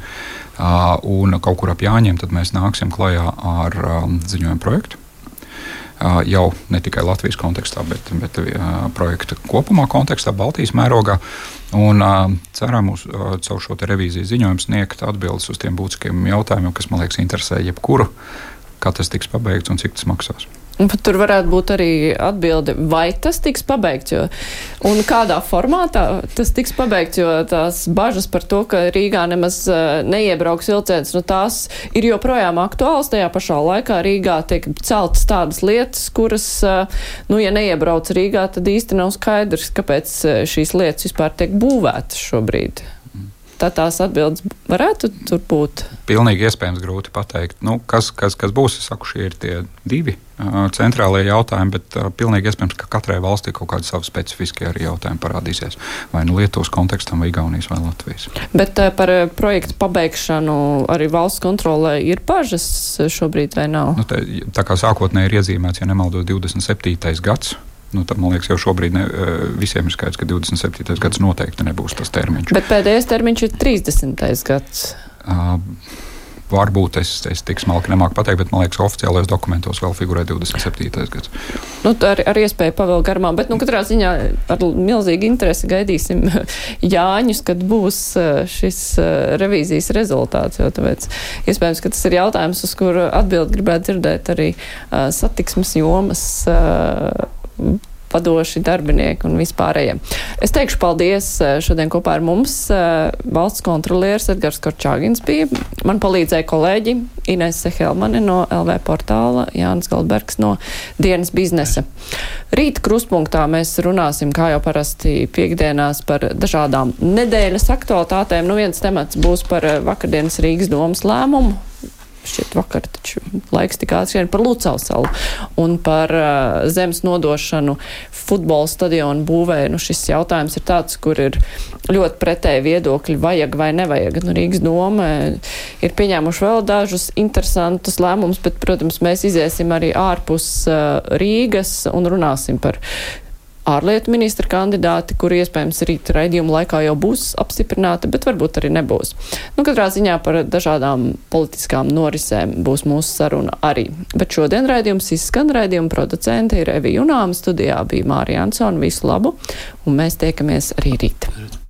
Un kaut kur ap Jāņiem tad mēs nāksim klajā ar ziņojumu projektu. Jau ne tikai Latvijas kontekstā, bet projekta kopumā kontekstā, Baltijas mērogā. Un ceram caur šo revīzijas ziņojumu sniegt atbildes uz tiem būtiskiem jautājumiem, kas, man liekas, interesē jebkuru, kā tas tiks pabeigts un cik tas maksās. Un tur varētu būt arī atbilde, vai tas tiks pabeigts, un kādā formātā tas tiks pabeigts, jo tās bažas par to, ka Rīgā nemaz neiebrauks vilciens, tās ir joprojām aktuāls. Tajā pašā laikā Rīgā tiek celtas tādas lietas, kuras, ja neiebrauc Rīgā, tad īsti nav skaidrs, kāpēc šīs lietas vispār tiek būvētas šobrīd. Tad tās atbildes varētu tur būt? Pilnīgi iespējams grūti pateikt. Kas būs, es saku, šie ir tie divi centrālie jautājumi, bet pilnīgi iespējams, ka katrai valstī kaut kādi savi specifiskie arī jautājumi parādīsies. Vai Lietuvas kontekstam, vai Igaunijas, vai Latvijas. Bet par projektu pabeigšanu arī valsts kontrolē ir bažas šobrīd vai nav? Tā kā sākotnēji ir iezīmēts, ja nemaldos, 27. gads. Tad, man liekas, jau šobrīd visiem ir skaidrs, ka 27. gads noteikti nebūs tas termiņš. Bet pēdējais termiņš ir 30. gads. Varbūt es tik smalki nemāku pateikt, bet, man liekas, oficiālajos dokumentos vēl figurē 27. gads. Ar iespēju pavēl garumā, bet, katrā ziņā ar milzīgu interesi gaidīsim Jāņus, kad būs šis revīzijas rezultāts, jo tāpēc iespējams, ka tas ir jautājums, uz kuru atbildi gribētu dzirdēt arī satiksmes jomas vadoši darbinieki un vispārējie. Es teikšu paldies šodien kopā ar mums. Valsts kontrolieris Edgars Korčāgins bija. Man palīdzēja kolēģi Inese Helmane no LV portāla, Jānis Goldbergs no Dienas biznesa. Rīt krustpunktā mēs runāsim, kā jau parasti piekdienās, par dažādām nedēļas aktualitātēm. Viens temats būs par vakardienas Rīgas domas lēmumu. Šķiet vakar, taču laiks tik ātri par Lucavas salu un par zemes nodošanu futbola stadionu būvē. Šis jautājums ir tāds, kur ir ļoti pretēji viedokļi, vajag vai nevajag. Rīgas doma ir pieņēmuši vēl dažus interesantus lēmumus, bet, protams, mēs iziesim arī ārpus Rīgas un runāsim par ārlietu ministra kandidāti, kuri iespējams rīt raidījuma laikā jau būs apstiprināti, bet varbūt arī nebūs. Katrā ziņā par dažādām politiskām norisēm būs mūsu saruna arī. Bet šodien raidījums izskan, raidījuma producente ir Evija Junāma, studijā bija Mārija Ansona, visu labu, un mēs tiekamies arī rīt.